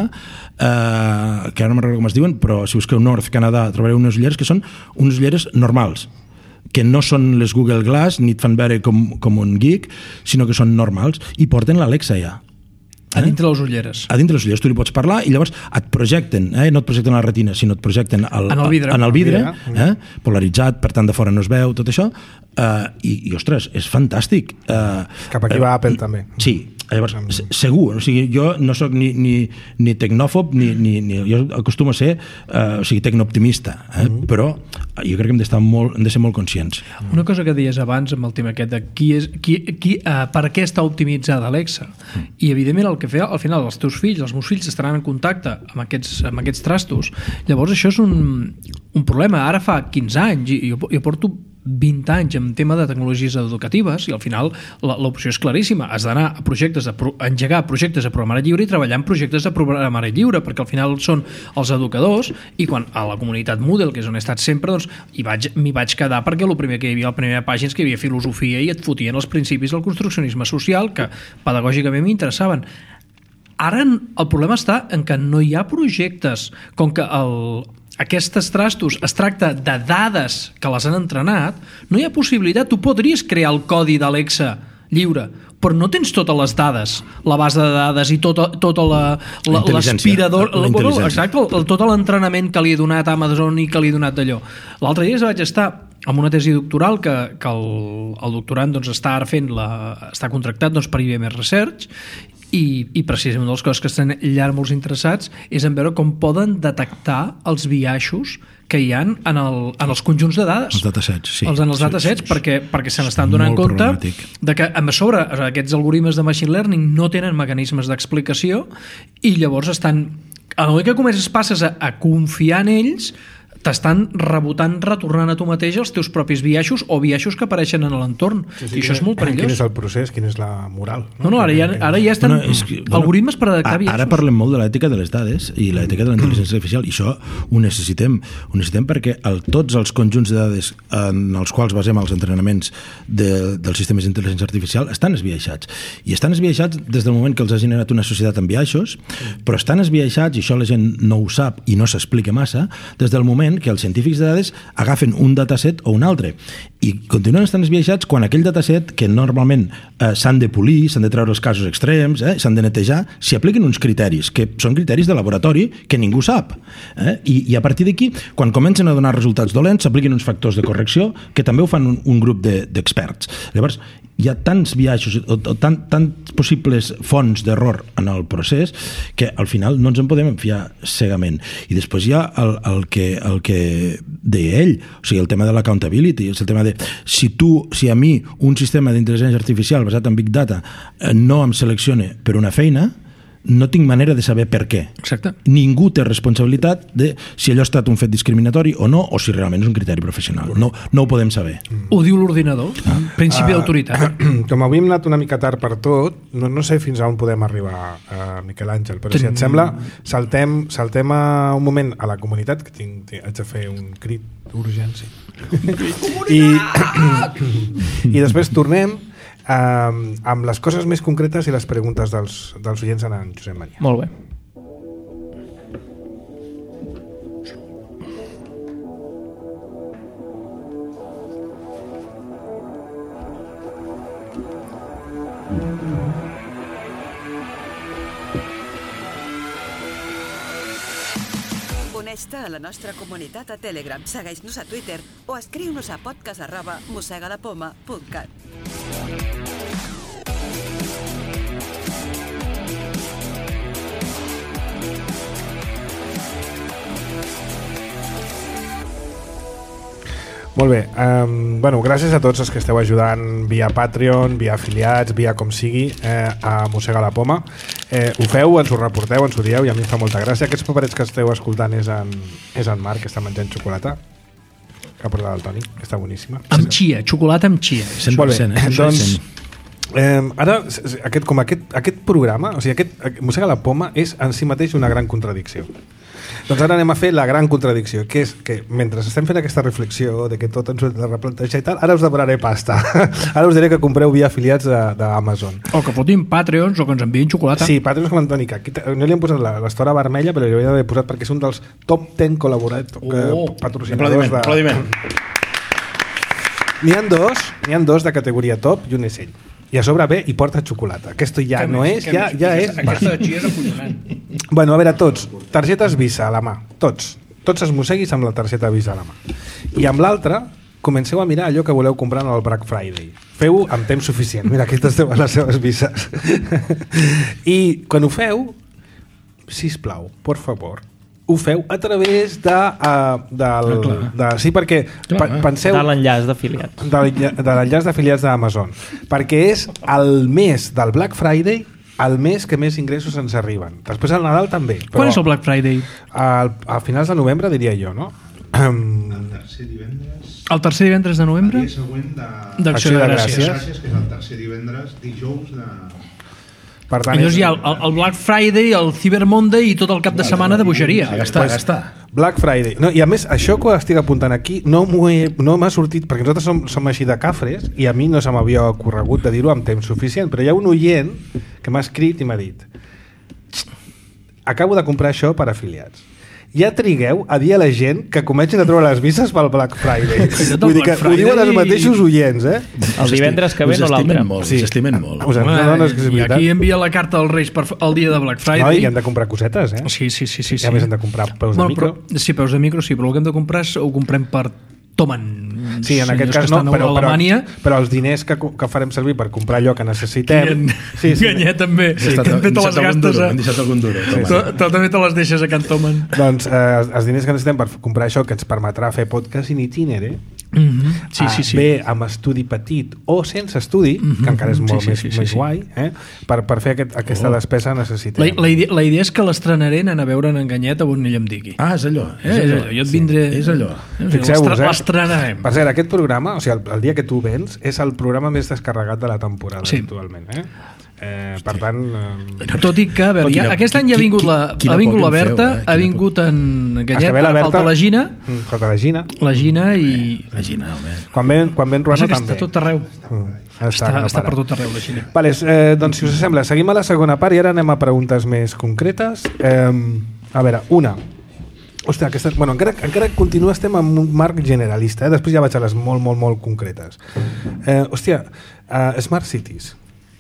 eh, que ara no me'n recordo com es diuen, però si busqueu North Canadà trobareu unes ulleres que són unes ulleres normals, que no són les Google Glass ni et fan veure com, com un geek, sinó que són normals i porten l'Alexa ja. A dintre les ulleres. A dintre les ulleres tu li pots parlar i llavors et projecten, eh? no et projecten a la retina, sinó et projecten al, en el vidre, en el vidre eh? polaritzat, per tant de fora no es veu, tot això, eh, i, i ostres, és fantàstic. Eh, Cap aquí va Apple també. Sí, Llavors, segur, o sigui, jo no sóc ni, ni, ni tecnòfob ni, ni, ni jo acostumo a ser uh, o sigui, tecnooptimista, eh? Mm. Però jo crec que hem d'estar molt, hem de ser molt conscients. Una cosa que deies abans amb el tema aquest de qui és, qui, qui, uh, per què està optimitzada Alexa, mm. i evidentment el que feia al final els teus fills, els meus fills estaran en contacte amb aquests, amb aquests trastos, llavors això és un, un problema. Ara fa quinze anys i jo, jo porto vint anys en tema de tecnologies educatives i al final l'opció és claríssima, has d'anar a projectes de pro, a engegar projectes de programari lliure i treballar en projectes de programari lliure, perquè al final són els educadors, i quan a la comunitat Moodle, que és on he estat sempre, doncs m'hi vaig, vaig quedar perquè el primer que hi havia a la primera pàgina és que hi havia filosofia i et fotien els principis del construccionisme social que pedagògicament m'interessaven. Ara el problema està en que no hi ha projectes, com que el aquests trastos es tracta de dades que les han entrenat, no hi ha possibilitat. Tu podries crear el codi d'Alexa lliure, però no tens totes les dades, la base de dades i tota, tota la, la, l'aspirador, la, la exacte, el, tot l'entrenament que li he donat a Amazon i que li he donat d'allò. L'altre dia vaig estar amb una tesi doctoral que, que el, el doctorant doncs, està ara fent la, està contractat doncs, per I B M Research, i, i precisament una de les coses que estan allà molt interessats és en veure com poden detectar els biaixos que hi ha en, el, en els conjunts de dades. Els datasets, sí. Els, en els sí, datasets, sí, sí. perquè, perquè se n'estan donant compte de que a sobre aquests algoritmes de machine learning no tenen mecanismes d'explicació i llavors estan... A l'hora que comences passes a, a confiar en ells, t'estan rebotant, retornant a tu mateix els teus propis biaixos o biaixos que apareixen en l'entorn. Sí, sí, I això és molt perillós. Quin és el procés? Quin és la moral? No, no, ara ja, ara ja estan bueno, és que, bueno, algoritmes per detectar biaixos. Ara parlem molt de l'ètica de les dades i l'ètica de la intel·ligència artificial, i això ho necessitem. Ho necessitem perquè el, tots els conjunts de dades en els quals basem els entrenaments de, dels sistemes d'intel·ligència artificial estan esbiaixats. I estan esbiaixats des del moment que els ha generat una societat amb biaixos, però estan esbiaixats, i això la gent no ho sap i no s'explica massa, des del moment que els científics de dades agafen un dataset o un altre i continuen estant esbiaixats quan aquell dataset, que normalment eh, s'han de polir, s'han de treure els casos extrems, eh, s'han de netejar, s'hi apliquen uns criteris, que són criteris de laboratori que ningú sap. Eh? I, I a partir d'aquí, quan comencen a donar resultats dolents, s'apliquen uns factors de correcció que també ho fan un, un grup de, d'experts. Llavors, hi ha tants biaixos o, o tant, tants possibles fonts d'error en el procés que al final no ens en podem enfiar cegament. I després hi ha el, el, que, el que deia ell, o sigui, el tema de l'accountability, és el tema de si tu, si a mi un sistema d'intel·ligència artificial basat en Big Data no em selecciona per una feina, no tinc manera de saber per què. Exacte. Ningú té responsabilitat de si allò ha estat un fet discriminatori o no, o si realment és un criteri professional. No, no ho podem saber. Mm. Ho diu l'ordinador, ah. principi uh, d'autoritat. Com avui hem anat una mica tard per tot, no, no sé fins a on podem arribar, uh, Miquel Àngel, però si et sembla, saltem, saltem a un moment a la comunitat, que tinc, tinc, haig de fer un crit d'urgència. I, I després tornem Um, amb les coses més concretes i les preguntes dels, dels oients en en Josep Maria. Molt bé. Uneix-te a la nostra comunitat a Telegram, segueix-nos a Twitter o escriu-nos a podcast arroba mossegalapoma punt cat. Molt bé, um, bueno, gràcies a tots els que esteu ajudant via Patreon, via afiliats, via com sigui, eh, a Mossega la Poma. Eh, ho feu, ens ho reporteu, ens ho dieu i a mi em fa molta gràcia. Aquests paperets que esteu escoltant és en, és en Marc, que està menjant xocolata que ha portat el Toni, que està boníssima. Amb xia, xocolata amb xia. cent per cent, eh? Doncs, eh, ara, aquest, com aquest, aquest programa, o sigui, aquest Mossega la Poma és en si mateix una gran contradicció. Doncs ara anem a fer la gran contradicció, que és que mentre estem fent aquesta reflexió de que tot ens ho hem de replantejar i tal, ara us demanaré pasta. Ara us diré que compreu via afiliats d'Amazon. O que fotin Patreons o que ens envien xocolata. Sí, Patreons com l'Antoni, que aquí no li hem posat l'estora vermella, però li hauria d'haver posat perquè és un dels top deu col·laboradors, oh, patrocinadors de... Aplaudiment. N'hi ha dos, n'hi ha dos de categoria top i un és ell. I a sobre ve i porta xocolata. Aquest ja que no més, és, ja, ja és... Aquesta de xia és acollonant. Bueno, a veure, tots, targetes Visa a la mà, tots. Tots es mosseguis amb la targeta Visa a la mà. I amb l'altra comenceu a mirar allò que voleu comprar en el Black Friday. Feu amb temps suficient. Mira, aquestes són les seves visses. I quan ho feu, sisplau, por favor, ho feu a través de... Uh, del, ah, de sí, perquè clar, pa, penseu... De l'enllaç d'afiliats. De, de l'enllaç d'afiliats d'Amazon. Perquè és el mes del Black Friday el mes que més ingressos ens arriben. Després al Nadal també. Quan és el Black Friday? Al, a finals de novembre, diria jo, no? El tercer divendres... El tercer divendres de novembre? El dia següent de... d'Acció de Gràcies. Gràcies, que és el tercer divendres, dijous de... Per tant, Llavors hi ha el, el Black Friday, el Cyber Monday i tot el cap de setmana de bogeria. A gastar, a gastar. Black Friday. No, i a més, això que ho estic apuntant aquí no m'he no m'ha sortit, perquè nosaltres som, som així de cafres i a mi no se m'havia ocorregut de dir-ho amb temps suficient, però hi ha un oient que m'ha escrit i m'ha dit: acabo de comprar això per afiliats. Ja trigueu a dir a la gent que comencin a treure les visses pel Black Friday. Vull dir que ho diuen els mateixos oients, eh? El divendres que ve no l'altre. Molt, sí. S'estimen molt. Us en Home, no, no, és que és I veritat. aquí envia la carta als Reis per, el dia de Black No, Friday. i hem de comprar cosetes, eh? Sí, sí, sí. sí, I a sí. més hem de comprar peus de Bueno, micro. però, sí, peus de micro, sí, però el que hem de comprar és, ho comprem per Toman. Sí, en aquest cas no, però, però, però els diners que, que farem servir per comprar allò que necessitem... Sí, sí. Ganyet també, Sí, sí, també te les gastes a... Hem deixat algun duro. Tu, tu també te les deixes a Can Toman. Doncs eh, els diners que necessitem per comprar això que ens permetrà fer podcast in itinere, Mm-hmm. Sí, sí, sí. bé amb estudi petit o sense estudi, mm-hmm. que encara és molt sí, sí, més, sí, sí, més sí. guai, eh? per, per fer aquest, aquesta Oh. despesa La, necessitem. la, idea, la idea és que l'estrenaré anant a veure en Enganyet a on ell em digui. Ah, és allò. Eh, és allò. Jo et vindré... És allò. Fixeu-vos, eh? L'estrenarem. Per cert, aquest programa, o sigui, el, el dia que tu vens, és el programa més descarregat de la temporada, Sí. actualment. Eh? Eh, per tant... Eh, Tot i que, a veure, ja, Quina- aquest any ja ha qui- vingut la, qui- quina ha vingut por la que em feu, Berta, eh? ha Quina vingut en es Enganyet, que ve la ara Berta, falta la Gina, mm, falta la Gina. la Gina i... Imagina, home. Quan ven, quan ven Ruano Passa que també. està tot arreu. Mm, Està, que no està para. per tot arreu, la Gina. Vale, eh, doncs si us sembla, seguim a la segona part i ara anem a preguntes més concretes. Eh, a veure, una. Hòstia, aquesta, bueno, encara, encara continua estem en un marc generalista, eh? Després ja vaig a les molt, molt, molt concretes. Eh, hòstia, uh, Smart Cities.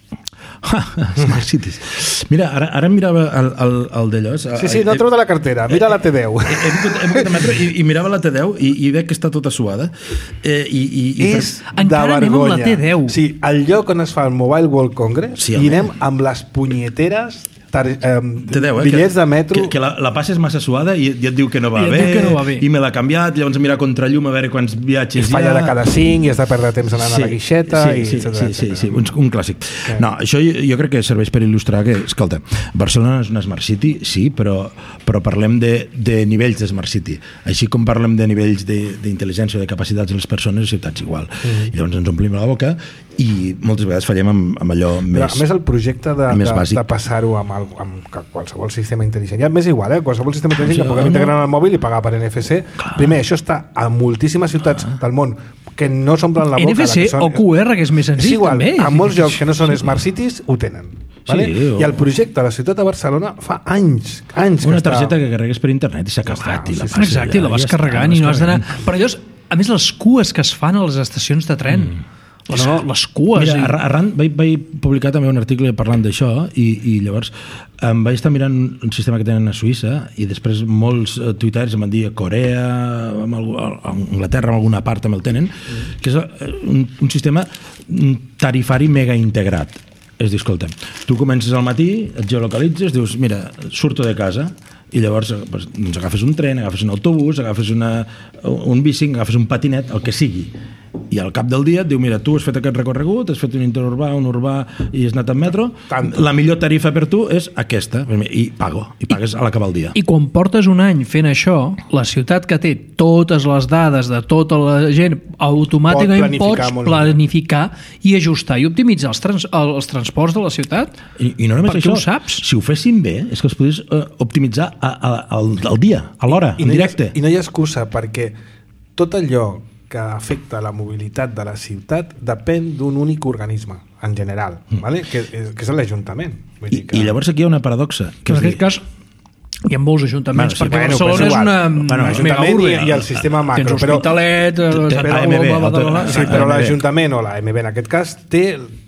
Smart Cities. Mira, ara, ara em mirava el, el, el d'allò. Sí, sí, no treu de la cartera, mira la T deu. He, he, vingut, he vingut a metro i, i mirava la T deu i, i veig que està tota suada. Eh, i, i, i És de Encara anem amb la vergonya. T deu. Sí, el lloc on es fa el Mobile World Congress, Sí, i home. anem amb les punyeteres tar, eh, T deu, eh? bitllets que, de metro. Que, que la, la passes massa suada i, i et diu que no va I et bé, diu que no va bé. i me l'ha canviat, llavors mira contra llum a veure quants viatges Es falla hi ha. de cada cinc i has de perdre temps anant a la guixeta, sí, i sí, etcètera, sí, sí, etcètera. sí, un, un clàssic. No, això jo, jo crec que serveix per il·lustrar que, escolta, Barcelona és una Smart City, sí, però, però parlem de, de nivells de Smart City. Així com parlem de nivells d'intel·ligència o de capacitats de les persones, ciutats igual. Mm. I llavors ens omplim la boca i moltes vegades fallem amb, amb allò més... Però, a més, el projecte de, més de, bàsic. de passar-ho amb, el, amb qualsevol sistema intel·ligent, ja m'és igual, eh? Qualsevol sistema intel·ligent Això, que puguem no. integrar en el mòbil i pagar per N F C. Clar. Primer, això està a moltíssimes ciutats Clar. del món que no s'omplen la boca. N F C que són... o Q R, que és més És senzill, igual, també. a molts llocs que no són Smart Cities ho tenen. Vale? Sí, o- I el projecte de la ciutat de Barcelona fa anys, anys Una que està... targeta que carregues per internet i s'ha acabat. I la sí, passes Exacte, i la allà, vas ja carregant està, i no has d'anar... carregant. Però llavors, a més, les cues que es fan a les estacions de tren, les, No, les cues... Mira, i- arran, arran vaig, vaig publicar també un article parlant d'això i, i llavors em vaig estar mirant un sistema que tenen a Suïssa i després molts uh, tuitaris em van dir a Corea, amb algú, a Anglaterra, en alguna part també el tenen, que és uh, un, un sistema tarifari mega integrat. És dir, escolta, tu comences al matí, et geolocalitzes, dius, mira, surto de casa, i llavors doncs, agafes un tren, agafes un autobús, agafes una, un bicing, agafes un patinet, el que sigui. I al cap del dia et diu, mira, tu has fet aquest recorregut, has fet un interurbà, un urbà i has anat en metro, Tanto. la millor tarifa per tu és aquesta, i pago, i pagues a l'acabar el dia. I quan portes un any fent això, la ciutat que té totes les dades de tota la gent, automàticament Pot planificar pots molt planificar i ajustar i optimitzar els, trans, els transports de la ciutat. I, i no només Perquè això, ho saps. si ho fessin bé, és que els podries uh, optimitzar a, a, al, al dia, a l'hora, I en no hi ha- directe. I no hi ha excusa, perquè tot allò que afecta la mobilitat de la ciutat depèn d'un únic organisme, en general, mm. vale? que, que és l'Ajuntament. Vull I, dir que... I llavors aquí hi ha una paradoxa. Que en és aquest dir, cas hi ha molts ajuntaments, Bueno, sí, perquè bueno, Barcelona però és és igual. una Bueno, l'Ajuntament megaurbe. i- i el sistema macro, Tens però- Hospitalet, Té- eh, té- Santa A M B, Coloma, el- Badalona... Sí, però A M B. l'Ajuntament o la A M B en aquest cas té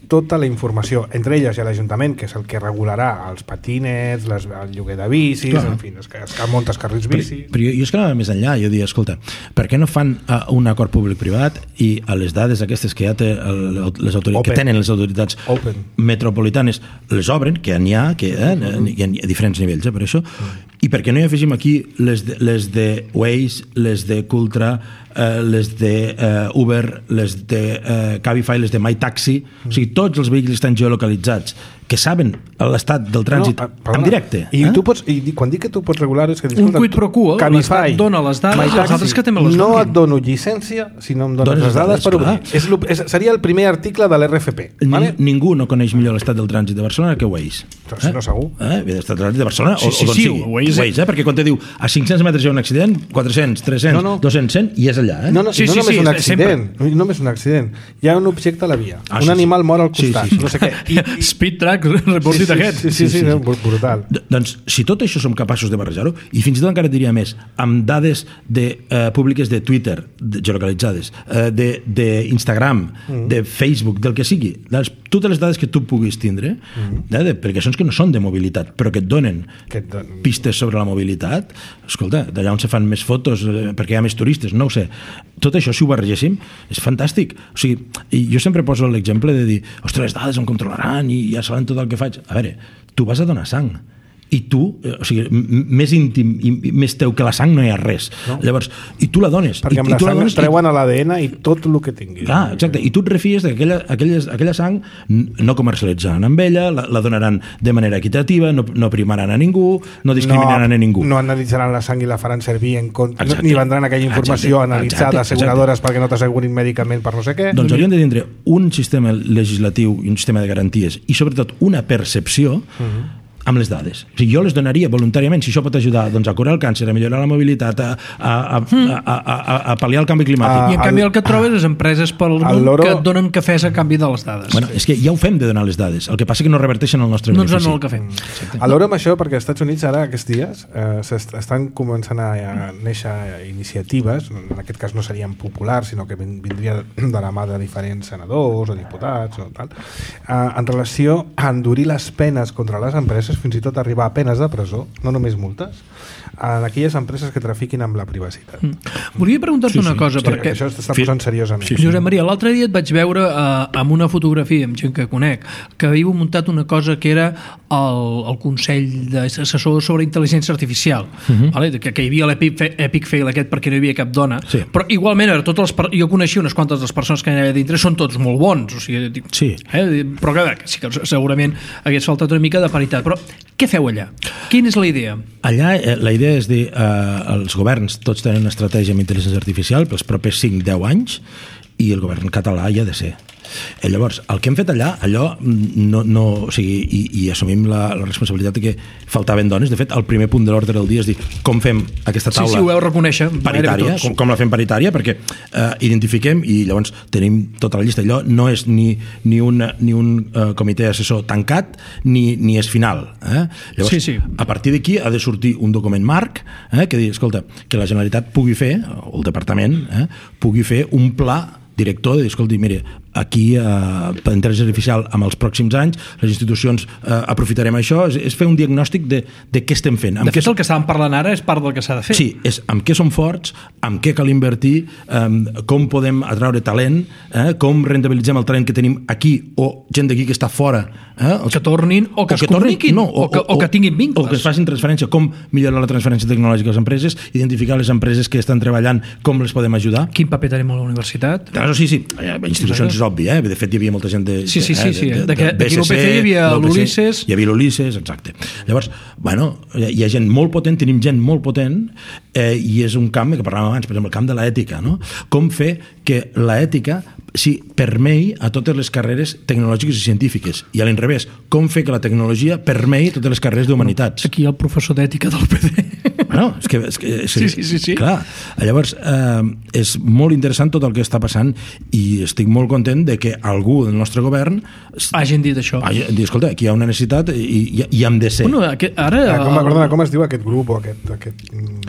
tota la informació, entre elles hi ha l'Ajuntament, que és el que regularà els patinets, les, el lloguer de bicis, clar. En fi, els que, els que muntes carrils bici. Però, però jo, jo és que anava més enllà, jo diria, escolta, per què no fan uh, un acord públic-privat i a les dades aquestes que ja té el, les autoritats, que tenen les autoritats Open. metropolitanes les obren, que n'hi ha, que eh, uh-huh. hi ha a diferents nivells, eh, per això, uh-huh. i per què no hi afegim aquí les de, les de Waze, les de Cultra, Uh, les de uh, Uber, les de uh, Cabify, les de MyTaxi, mm. o sigui, tots els vehicles estan geolocalitzats, que saben l'estat del trànsit no, perdona, en directe. I, eh? tu pots, i quan dic que tu pots regular és que... Un quid pro quo, Cabify, dona les dades, els altres que també les no donin. et dono llicència, sinó em dones, dones les dades, dades per obrir. És, és, seria el primer article de l'R F P. Ni, Vale? Ningú no coneix millor l'estat del trànsit de Barcelona que Waze. Però si eh? no segur. Eh? L'estat del trànsit de Barcelona sí, o, sí, o d'on sí, sigui. Waze, Waze eh? Perquè quan te diu a cinc-cents metres hi ha un accident, quatre-cents, tres-cents, no, no. dos-cents, cent, i és allà. Eh? No, no, sí, no sí, només sí, un accident. sempre. No només un accident. Hi ha un objecte a la via. Ah, un sí, animal sí. mor al costat. Sí, sí, sí. No sé què. I, i... Speed track, reportit sí, aquest. Sí, sí, sí, sí, sí, sí. brutal. Doncs, si tot això som capaços de barrejar-ho, i fins i tot encara diria més, amb dades de, uh, públiques de Twitter, de, geolocalitzades, uh, d'Instagram, de, mm. de Facebook, del que sigui, les, totes les dades que tu puguis tindre, mm. de, de aplicacions que no són de mobilitat, però que et donen que et don... pistes sobre la mobilitat, escolta, d'allà on se fan més fotos, eh, perquè hi ha més turistes, no ho sé. Tot això, si ho barregéssim, és fantàstic. O sigui, jo sempre poso l'exemple de dir, ostres, les dades em controlaran i ja saben tot el que faig. A veure, tu vas a donar sang i tu, o sigui, més íntim i més teu que la sang no hi ha res. No. Llavors, i tu la dones. Perquè amb I, la i tu sang la es treuen a l'A D N i tot el que tinguis. Clar, exacte. I tu et refies que aquella, aquella, aquella sang no comercialitzaran amb ella, la, la donaran de manera equitativa, no, no primaran a ningú, no discriminaran no, a ningú. No analitzaran la sang i la faran servir en compte, exacte. ni vendran aquella informació exacte. analitzada a asseguradores exacte. perquè no t'assegurin mèdicament per no sé què. Doncs hauríem de tindre un sistema legislatiu i un sistema de garanties i sobretot una percepció uh-huh. amb les dades. O sigui, jo les donaria voluntàriament, si això pot ajudar doncs, a curar el càncer, a millorar la mobilitat, a, a, a, a, a, a, a pal·liar el canvi climàtic. I en canvi el que et trobes és empreses pel món loro... que et donen cafès a canvi de les dades. Bueno, és que ja ho fem de donar les dades, el que passa que no reverteixen el nostre no benefici. No, no el que fem. Mm. Alhora amb això, perquè als Estats Units ara aquests dies eh, estan començant a, a néixer iniciatives, en aquest cas no serien populars, sinó que vindria de la mà de diferents senadors o diputats o tal, eh, en relació a endurir les penes contra les empreses, fins i tot arribar a penes de presó, no només multes, en aquelles empreses que trafiquin amb la privacitat. Mm. Volia preguntar-te sí, una cosa, sí, perquè... Això s'està posant seriosament. Sí, sí. Josep Maria, l'altre dia et vaig veure eh, amb una fotografia amb gent que conec, que havíeu muntat una cosa que era el, el Consell d'Assessor sobre Intel·ligència Artificial, uh-huh. vale? que, que hi havia l'Epic Epic Fail aquest perquè no hi havia cap dona, sí. però igualment ara, totes les, jo coneixia unes quantes de les persones que hi havia dintre, són tots molt bons, o sigui, dic, sí. eh? però que, sí que segurament hagués faltat una mica de paritat, però què feu allà? Quina és la idea? Allà eh, la idea és dir, eh, els governs tots tenen una estratègia amb intel·ligència artificial pels propers cinc a deu anys i el govern català hi ha de ser. Eh, llavors, el que hem fet allà, allò no, no, o sigui, i, i assumim la, la responsabilitat de que faltaven dones. De fet, el primer punt de l'ordre del dia és dir com fem aquesta taula sí, sí, ho heu reconèixer, paritària, com, com la fem paritària, perquè eh, identifiquem i llavors tenim tota la llista. Allò no és ni, ni, una, ni un uh, comitè assessor tancat ni, ni és final. Eh? Llavors, sí, sí. a partir d'aquí ha de sortir un document marc eh, que digui, escolta, que la Generalitat pugui fer, o el Departament, eh, pugui fer un pla director de dir, escolti, mire, aquí eh, per intel·ligència artificial amb els pròxims anys les institucions eh, aprofitarem això, és, és fer un diagnòstic de, de què estem fent. De fet, el que estàvem parlant ara és part del que s'ha de fer. Sí, és amb què som forts, amb què cal invertir, eh, com podem atraure talent, eh, com rentabilitzem el talent que tenim aquí o gent d'aquí que està fora. Eh, els, que tornin o que o es que comuniquin no, o, o, que, o que tinguin vincles. O que es facin transferència, com millorar la transferència tecnològica a les empreses, identificar les empreses que estan treballant, com les podem ajudar. Quin paper tenim a la universitat? Claro, sí, sí, institucions és obvi, eh? De fet hi havia molta gent de, sí, sí, sí, sí. de, de, de, de, de B S C, hi havia l'Ulisses, hi havia l'Ulisses, exacte. Llavors, bueno, hi ha gent molt potent, tenim gent molt potent eh, i és un camp que parlàvem abans, per exemple, el camp de l'ètica, no? Com fer que l'ètica si permei a totes les carreres tecnològiques i científiques i a l'inrevés, com fer que la tecnologia permei totes les carreres d'humanitats. Aquí hi ha el professor d'ètica del P D. Bueno, és que, és que és, sí, sí, sí, sí. Clar, llavors eh, és molt interessant tot el que està passant i estic molt content de que algú del nostre govern hagin dit això. Hagi dit, escolta, aquí hi ha una necessitat i, i, i hem de ser. Bueno, aquest, ara... Ah, com, perdona, com es diu aquest grup o aquest... aquest...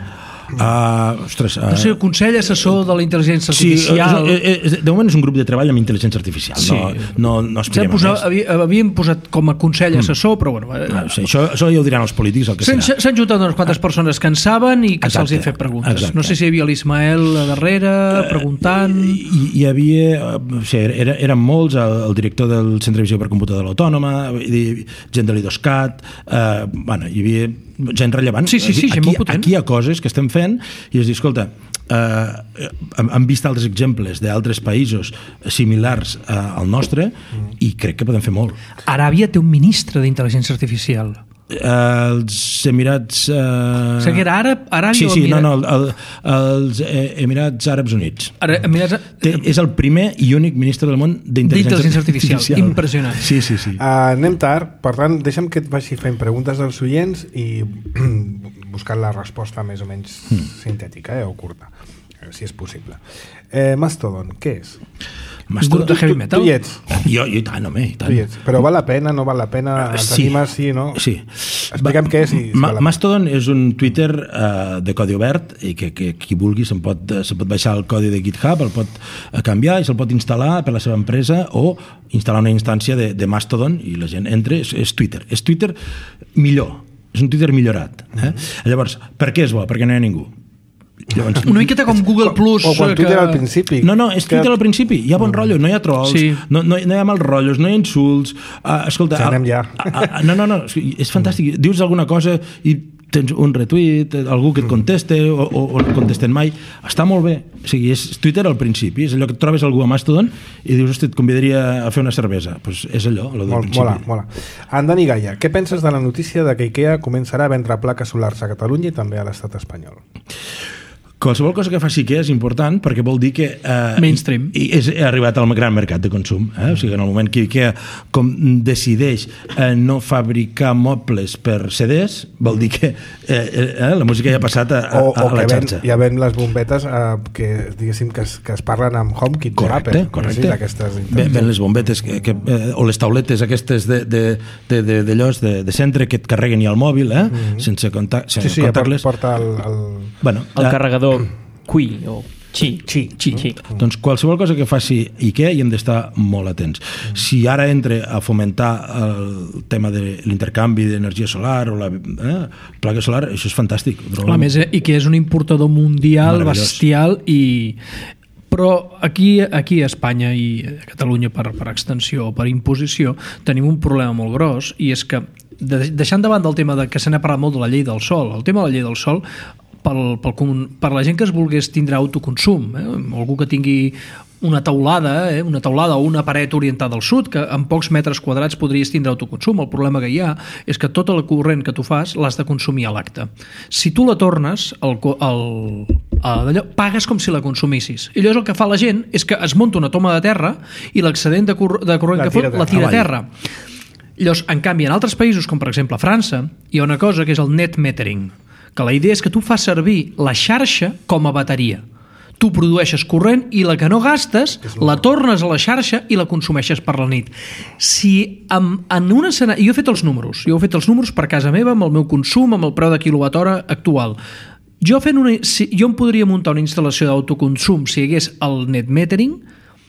Uh, ostres, uh, No sé, el Consell Assessor de la Intel·ligència Artificial... Sí, és, és, de moment és un grup de treball amb intel·ligència artificial. Sí. No, no, no aspirem posar, a més. haví, havíem posat com a Consell Assessor, però bueno... No, sí, això, això ja ho diran els polítics, el que serà. S'han juntat unes quantes persones que en saben i que Exacte, se'ls hi han fet preguntes. exacte. No sé si hi havia l'Ismael a darrere preguntant... Hi, hi havia... O sigui, era, eren molts, el, el director del Centre de Visió per Computadora Autònoma, gent de l'IDOSCAT... Eh, bueno, hi havia gent rellevant. Sí, sí, sí, gent aquí, molt potent. aquí hi ha coses que estem fent i es diu, escolta, eh, hem, hem vist altres exemples d'altres països similars eh, al nostre i crec que podem fer molt. Aràbia té un ministre d'intel·ligència artificial. Eh, els Emirats... Eh... O sigui, era Àrab, Aràbia sí, o sí, Emirat? no, no, el, el, els Emirats Àrabs Units. Ara, Emirats... Té, és el primer i únic ministre del món d'intel·ligència artificial. artificial. Impressionant. Sí, sí, sí. Uh, anem tard, per tant, deixa'm que et vagi fent preguntes dels oients i buscant la resposta més o menys mm. sintètica, eh, o curta, si és possible. Eh, Mastodon, què és? Mastodon, grup de heavy metal? Tu hi ets? Jo, jo i tant, home, i tant. Tu hi ets. Però val la pena, no val la pena? Ens Sí. animes, sí, no? Sí. Explica'm què és i... si Ma val la pena. Mastodon és un Twitter uh, de codi obert i que, que qui vulgui se'n pot, se pot baixar el codi de GitHub, el pot uh, canviar i se'l pot instal·lar per la seva empresa o instal·lar una instància de, de Mastodon i la gent entra, és, és Twitter. És Twitter millor, és un Twitter millorat. Eh? Mm-hmm. Llavors, per què és bo? Perquè no hi ha ningú. Llavors, Una miqueta com Google Plus... O quan que... Twitter al principi. no, no, és Twitter al principi, hi ha bon rotllo, no hi ha trolls, Sí. no, no, no hi ha mals rotllos, no hi ha insults. Uh, escolta, Ja anem ja. A, a, no, no, no, és fantàstic. Dius alguna cosa i tens un retuit, algú que et conteste o, o, o no et contesten mai. Està molt bé. O sigui, és Twitter al principi, és allò que et trobes algú a Mastodon i dius, hosti, et convidaria a fer una cervesa. Pues és allò, allò del Molt, principi. mola, mola. En Dani Gaia, què penses de la notícia de que IKEA començarà a vendre plaques solars a Catalunya i també a l'estat espanyol? Qualsevol cosa que faci IKEA és important perquè vol dir que eh, Mainstream. i, és, ha arribat al gran mercat de consum. Eh? O sigui, en el moment que IKEA com decideix eh, no fabricar mobles per C Ds, vol dir que eh, eh, la música ja ha passat a, a, O, o a la que ven, xarxa. ja ven les bombetes eh, que, diguéssim, que es, que es parlen amb HomeKit Correcte, d'Apple. correcte. Sí, d'aquestes Ven, ven les bombetes que, que, eh, o les tauletes aquestes de, de, de, de, de, llocs de, de centre que et carreguen i al mòbil, eh? Mm-hmm. sense, contact, Sí, sense sí, ja por- contactless. porta el... el... Bueno, El eh, carregador Qi o Qi. Qi. Qi. Qi. Doncs qualsevol cosa que faci IKEA hi hem d'estar molt atents. Si ara entra a fomentar el tema de l'intercanvi d'energia solar o la eh, placa solar, això és fantàstic. A més, eh, IKEA és un importador mundial Meravellós. bestial i... Però aquí, aquí a Espanya i a Catalunya per, per extensió o per imposició tenim un problema molt gros i és que, de, deixant de banda el tema de que se n'ha parlat molt de la llei del sol, el tema de la llei del sol pel, pel, per la gent que es volgués tindre autoconsum, eh? Algú que tingui una taulada, eh? una taulada o una paret orientada al sud, que en pocs metres quadrats podries tindre autoconsum. El problema que hi ha és que tota la corrent que tu fas l'has de consumir a l'acte. Si tu la tornes, el, el, el, pagues com si la consumissis. I llavors el que fa la gent és que es munta una toma de terra i l'excedent de, cor de corrent La que fot tira la tira a terra. terra. Llavors, en canvi, en altres països, com per exemple a França, hi ha una cosa que és el net metering, que la idea és que tu fas servir la xarxa com a bateria. Tu produeixes corrent i la que no gastes la tornes a la xarxa i la consumeixes per la nit. Si en, en un escenari... Jo he fet els números, jo he fet els números per casa meva amb el meu consum, amb el preu de quilowatt hora actual. Jo, fent una, si, jo em podria muntar una instal·lació d'autoconsum si hi hagués el net metering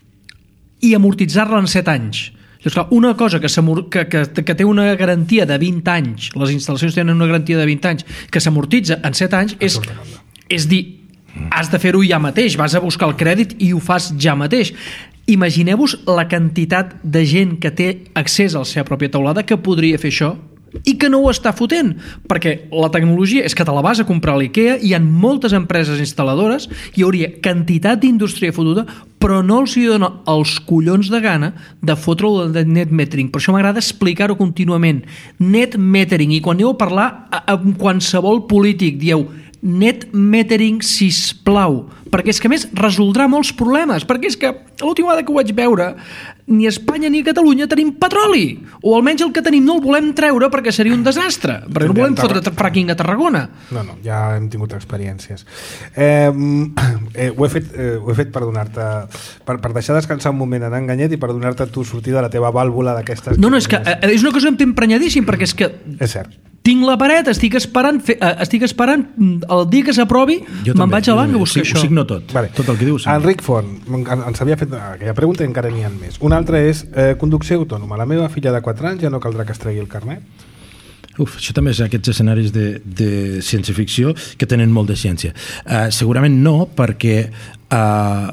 i amortitzar-la en set anys. Llavors, clar, una cosa que, que, que, que té una garantia de vint anys, les instal·lacions tenen una garantia de vint anys, que s'amortitza en set anys, és, és dir, has de fer-ho ja mateix, vas a buscar el crèdit i ho fas ja mateix. Imagineu-vos la quantitat de gent que té accés a la seva pròpia taulada que podria fer això i que no ho està fotent, perquè la tecnologia és que te la vas a comprar a l'IKEA, hi ha moltes empreses instal·ladores, hi hauria quantitat d'indústria fotuda, però no els hi dona els collons de gana de fotre-ho de net metering. Per això m'agrada explicar-ho contínuament. Net metering, i quan aneu a parlar amb qualsevol polític, dieu net metering, sisplau, perquè és que a més resoldrà molts problemes, perquè és que l'última vegada que ho vaig veure ni a Espanya ni a Catalunya tenim petroli, o almenys el que tenim no el volem treure perquè seria un desastre, perquè no volem fotre fracking a Tarragona. No, no, ja hem tingut experiències. Eh, eh, ho, he fet, eh, ho he fet per donar-te per, per deixar descansar un moment en Enganyet i per donar-te tu sortir de la teva vàlvula d'aquestes... No, no, és que eh, és una cosa que em té emprenyadíssim, perquè és que és cert. tinc la paret, estic esperant, fe, eh, estic esperant el dia que s'aprovi, me'n vaig al banc a buscar sí, això. Ho signo tot, Vale. tot el que dius. Enric Font, ens havia fet aquella pregunta i encara n'hi ha més. Una altra és eh, conducció autònoma. La meva filla de quatre anys ja no caldrà que es tregui el carnet? Uf, això també és aquests escenaris de, de ciència-ficció que tenen molt de ciència. Uh, segurament no, perquè uh,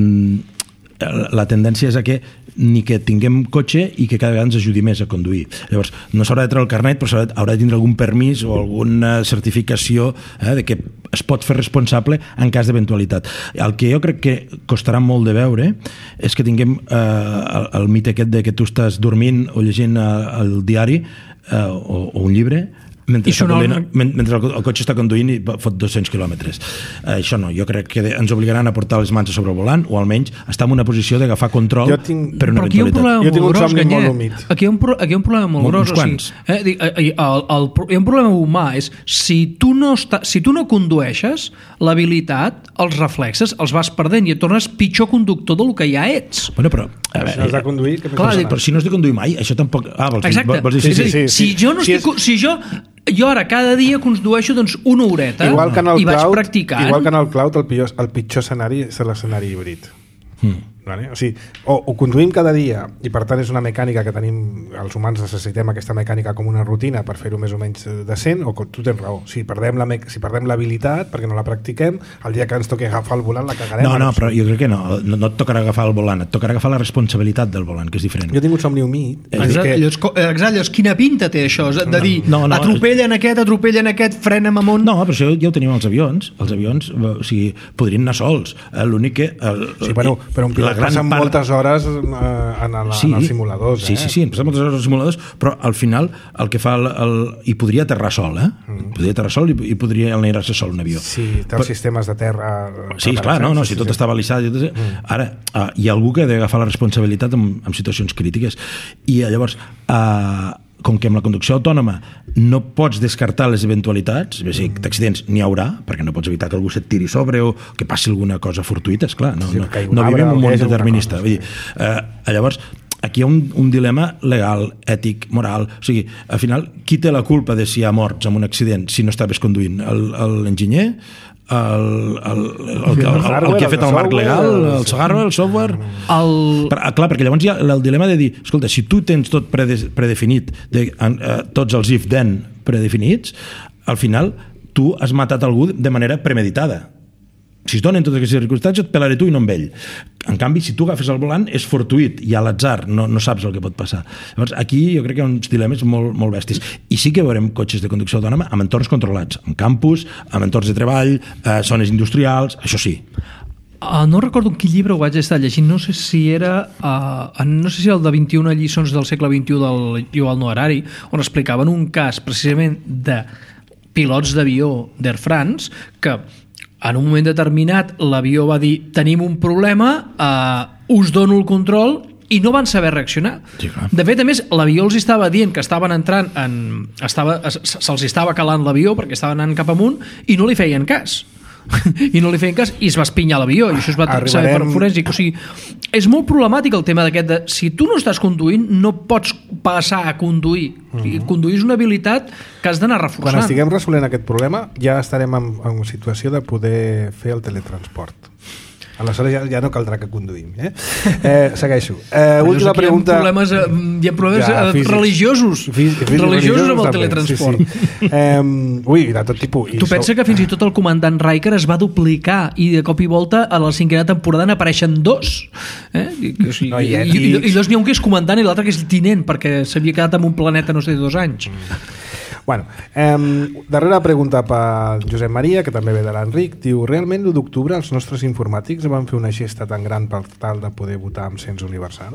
la tendència és a que ni que tinguem cotxe i que cada vegada ens ajudi més a conduir. Llavors, no s'haurà de treure el carnet, però haurà de tindre algun permís o alguna certificació eh, de que es pot fer responsable en cas d'eventualitat. El que jo crec que costarà molt de veure és que tinguem eh, el, el mite aquest de que tu estàs dormint o llegint el diari eh, o, o un llibre mentre, conduint, el... mentre el, el cotxe està conduint i fot dos-cents quilòmetres. Eh, això no, jo crec que ens obligaran a portar les mans sobre el volant o almenys estar en una posició d'agafar control tinc... per una Però aquí eventualitat. Jo tinc un gros, somni molt humit. Aquí hi ha un, pro, aquí hi ha un problema molt Uns gros. quants. O sigui, eh, el, el, el, hi ha un problema humà. És, si, tu no està, si tu no condueixes, l'habilitat, els reflexes, els vas perdent i et tornes pitjor conductor del que ja ets. Bueno, però... A veure, Si has de conduir... Que Clar, Clar, però si no has de conduir mai, això tampoc... Ah, vols, Exacte. vols dir, Sí, sí, sí, sí. Si jo no Si estic... Si jo, jo ara cada dia condueixo doncs, una horeta igual que en el i vaig cloud, practicant. Igual que en el cloud, el pitjor, el pitjor escenari és l'escenari híbrid. Hmm. Vale? O sigui, o, o conduïm cada dia i per tant és una mecànica que tenim, els humans necessitem aquesta mecànica com una rutina per fer-ho més o menys decent, o tu tens raó, si perdem la me- si perdem l'habilitat perquè no la practiquem, el dia que ens toqui agafar el volant la cagarem. No, no, però jo crec que no. no. No et tocarà agafar el volant, et tocarà agafar la responsabilitat del volant, que és diferent. Jo tinc un somni humit. Eh, és Exacte, que... llavors, co- exacte, llavors, quina pinta té això? De dir, No, no, atropellen aquest, atropellen aquest, frenen amunt... No, però això ja ho tenim als avions. Els avions, o sigui, podrien anar sols. Eh, L'únic que... El, Sí, bueno, però un pilot passa moltes hores eh, en, la, sí, en els simuladors. Sí, eh? sí, sí, hem passat moltes hores als simuladors, però al final el que fa el... el i podria aterrar sol, eh? Mm. Podria aterrar sol i, i podria alinear-se sol un avió. Sí, té els sistemes de terra... Sí, clar, no, no, si tot està balisat. Mm. Ara, uh, hi ha algú que ha d'agafar la responsabilitat en, en situacions crítiques. I uh, llavors, uh, com que amb la conducció autònoma no pots descartar les eventualitats, és a dir, d'accidents n'hi haurà, perquè no pots evitar que algú se't tiri sobre o que passi alguna cosa fortuita, esclar, no, Sí, no, que caigui un no arbre vivim en o un que món hi hagi determinista. alguna Vull dir, uh, llavors, aquí hi ha un, un dilema legal, ètic, moral. O sigui, al final, qui té la culpa de si hi ha morts en un accident si no estaves conduint? El- l'enginyer? El, el, el, el, el, el, el que ha fet el marc legal? El hardware, el software? El... Però, clar, perquè llavors hi ha el dilema de dir, escolta, si tu tens tot prede, predefinit, de, en, uh, tots els if-then predefinits, al final tu has matat algú de manera premeditada. Si es donen totes aquestes circumstàncies, et pelaré tu i no amb ell. En canvi, si tu agafes el volant, és fortuït i a l'atzar, no, no saps el que pot passar. Llavors, aquí jo crec que hi ha uns dilemes molt, molt bèsties. I sí que veurem cotxes de conducció autònoma amb entorns controlats, amb campus, amb entorns de treball, eh, zones industrials, això sí. Uh, no recordo en quin llibre ho vaig estar llegint, no sé si era uh, no sé si el de vint-i-una lliçons del segle vint-i-u del Yuval Noah Harari, on explicaven un cas precisament de pilots d'avió d'Air France que en un moment determinat l'avió va dir tenim un problema, uh, us dono el control, i no van saber reaccionar. Sí, clar. De fet, a més, l'avió els estava dient que estaven entrant en... Estava, se'ls estava calant l'avió perquè estaven anant cap amunt i no li feien cas. I no li feien cas i es va espinyar l'avió i això es va Arribarem... saber per forènsic. O sigui, és molt problemàtic el tema d'aquest de si tu no estàs conduint no pots passar a conduir. O sigui, conduir és una habilitat que has d'anar reforçant. Quan estiguem resolent aquest problema ja estarem en, en situació de poder fer el teletransport. Aleshores ja, ja no caldrà que conduïm. Eh? Eh, segueixo. Eh, última pregunta... Hi ha problemes, eh, hi ha problemes Ja, ja, físics. religiosos. Fí- físics, religiosos amb el també, teletransport. Sí, sí. Eh, ui, de tot tipus. I Tu pensa que fins i tot el comandant Riker es va duplicar i de cop i volta a la cinquena temporada n'apareixen dos. Eh? I, o sigui, No, i i, i, ètics. i dos n'hi ha un que és comandant i l'altre que és tinent perquè s'havia quedat en un planeta no sé de dos anys. Bueno, eh, darrera pregunta per Josep Maria, que també ve de l'Enric. Diu, realment l'u d'octubre els nostres informàtics van fer una gesta tan gran per tal de poder votar amb cens universal?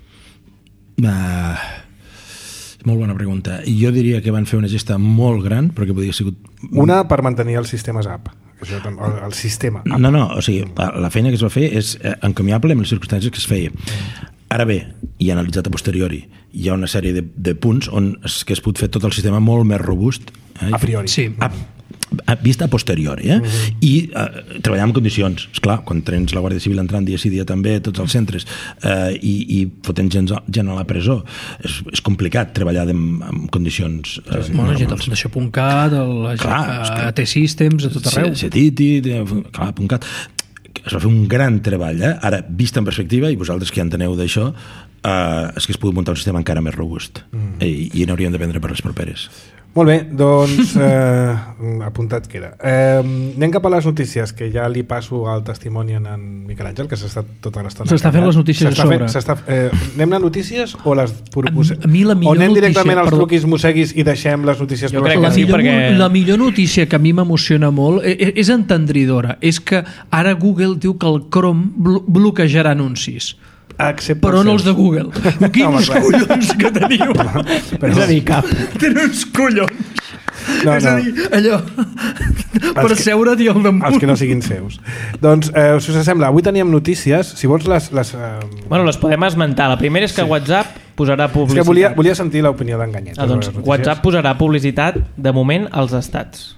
Uh, molt bona pregunta. Jo diria que van fer una gesta molt gran, però que podria ser... Una per mantenir els sistemes app. Això, el, el sistema app. No, no, o sigui, la feina que es va fer és eh, encomiable amb les circumstàncies que es feia. Ara bé, i analitzat a posteriori, hi ha una sèrie de, de punts on es, que es pot fer tot el sistema molt més robust. Eh? A priori. Sí. A, vista a posteriori, eh? Mm-hmm. I eh, treballar en condicions. Esclar, quan tens la Guàrdia Civil entrant dia sí dia també, tots els centres, eh, i, i fotent gent, gent a la presó, és, és complicat treballar en, en condicions... Eh, sí, bueno, gent del Fundació punt cat, la gent a T-Systems, a tot arreu. Cetiti, clar, punt cat. Es va fer un gran treball, eh? Ara, vist en perspectiva, i vosaltres que ja enteneu d'això, eh, és que es pugui muntar un sistema encara més robust. Mm. I, i n'hauríem de prendre per les properes. Molt bé, doncs eh, apuntat queda. Eh, anem cap a les notícies, que ja li passo el testimoni en, en Miquel Àngel, que s'ha estat tota l'estona. S'està fent les notícies a sobre. Fent, eh, anem a notícies o les propose... A, a mi la millor o anem directament notícia, als perdó. truquis mosseguis i deixem les notícies? Jo crec la, que sí, millor, perquè... la millor notícia que a mi m'emociona molt és, és entendridora, és que ara Google diu que el Chrome blo bloquejarà anuncis. Excepte però no els de Google. Quins no, collons que teniu. Però, és a dir, cap. Tenen uns collons. No, és a dir, allò per seure-t'hi al damunt. Els que no siguin seus. Doncs, eh, si us sembla, avui teníem notícies. Si vols les... les eh... Bueno, les podem esmentar. La primera és que sí. WhatsApp posarà publicitat. És que volia, volia sentir l'opinió d'Enganyet. Ah, doncs, WhatsApp posarà publicitat de moment als estats.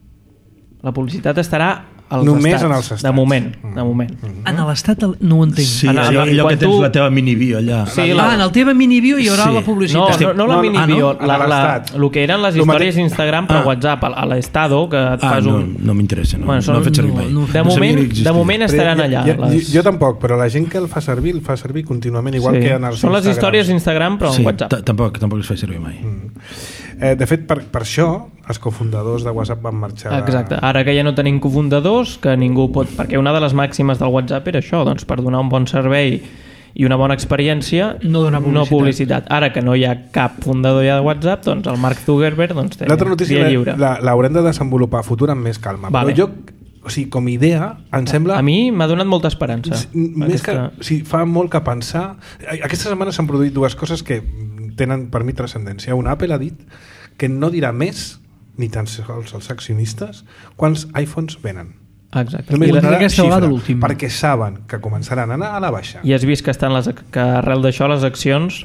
La publicitat estarà als només estats. En els estats. De moment. De moment. Mm. En l'estat no ho entenc. Sí, en, allò, allò que tens tu... la teva minibio allà. Sí, la... Ah, en el teva minibio hi haurà sí. la publicitat. No, no, no la minibio. Ah, no? La, la, el que eren les històries d'Instagram per ah. WhatsApp, a l'estado, que et ah, fas no, un... no m'interessa, no, bueno, són... no he fet servir mai. No, no, de, no moment, de moment estaran allà. Jo, les... jo, jo tampoc, però la gent que el fa servir, el fa servir contínuament, igual sí. que en els Són les Instagram. històries d'Instagram, però sí, en WhatsApp. Tampoc, tampoc es fa servir mai. Mm. Eh, de fet, per, per això, els cofundadors de WhatsApp van marxar... Exacte. Ara que ja no tenim cofundadors, que ningú pot... Perquè una de les màximes del WhatsApp era això, doncs per donar un bon servei i una bona experiència, no donar publicitat. No publicitat. Ara que no hi ha cap fundador ja de WhatsApp, doncs el Mark Zuckerberg doncs, té l'altra notícia via lliure. L'haurem de desenvolupar a futur amb més calma. Vale. Però jo, o sigui, com a idea, em sembla... A mi m'ha donat molta esperança. Més que, o sigui, fa molt que pensar... Aquesta setmana s'han produït dues coses que tenen per mi transcendència. Una, Apple ha dit que no dirà més, ni tan sols els accionistes, quants iPhones venen. Exacte. I la, aquesta vegada l'últim. Perquè saben que començaran a anar a la baixa. I has vist que estan les, que arrel d'això les accions...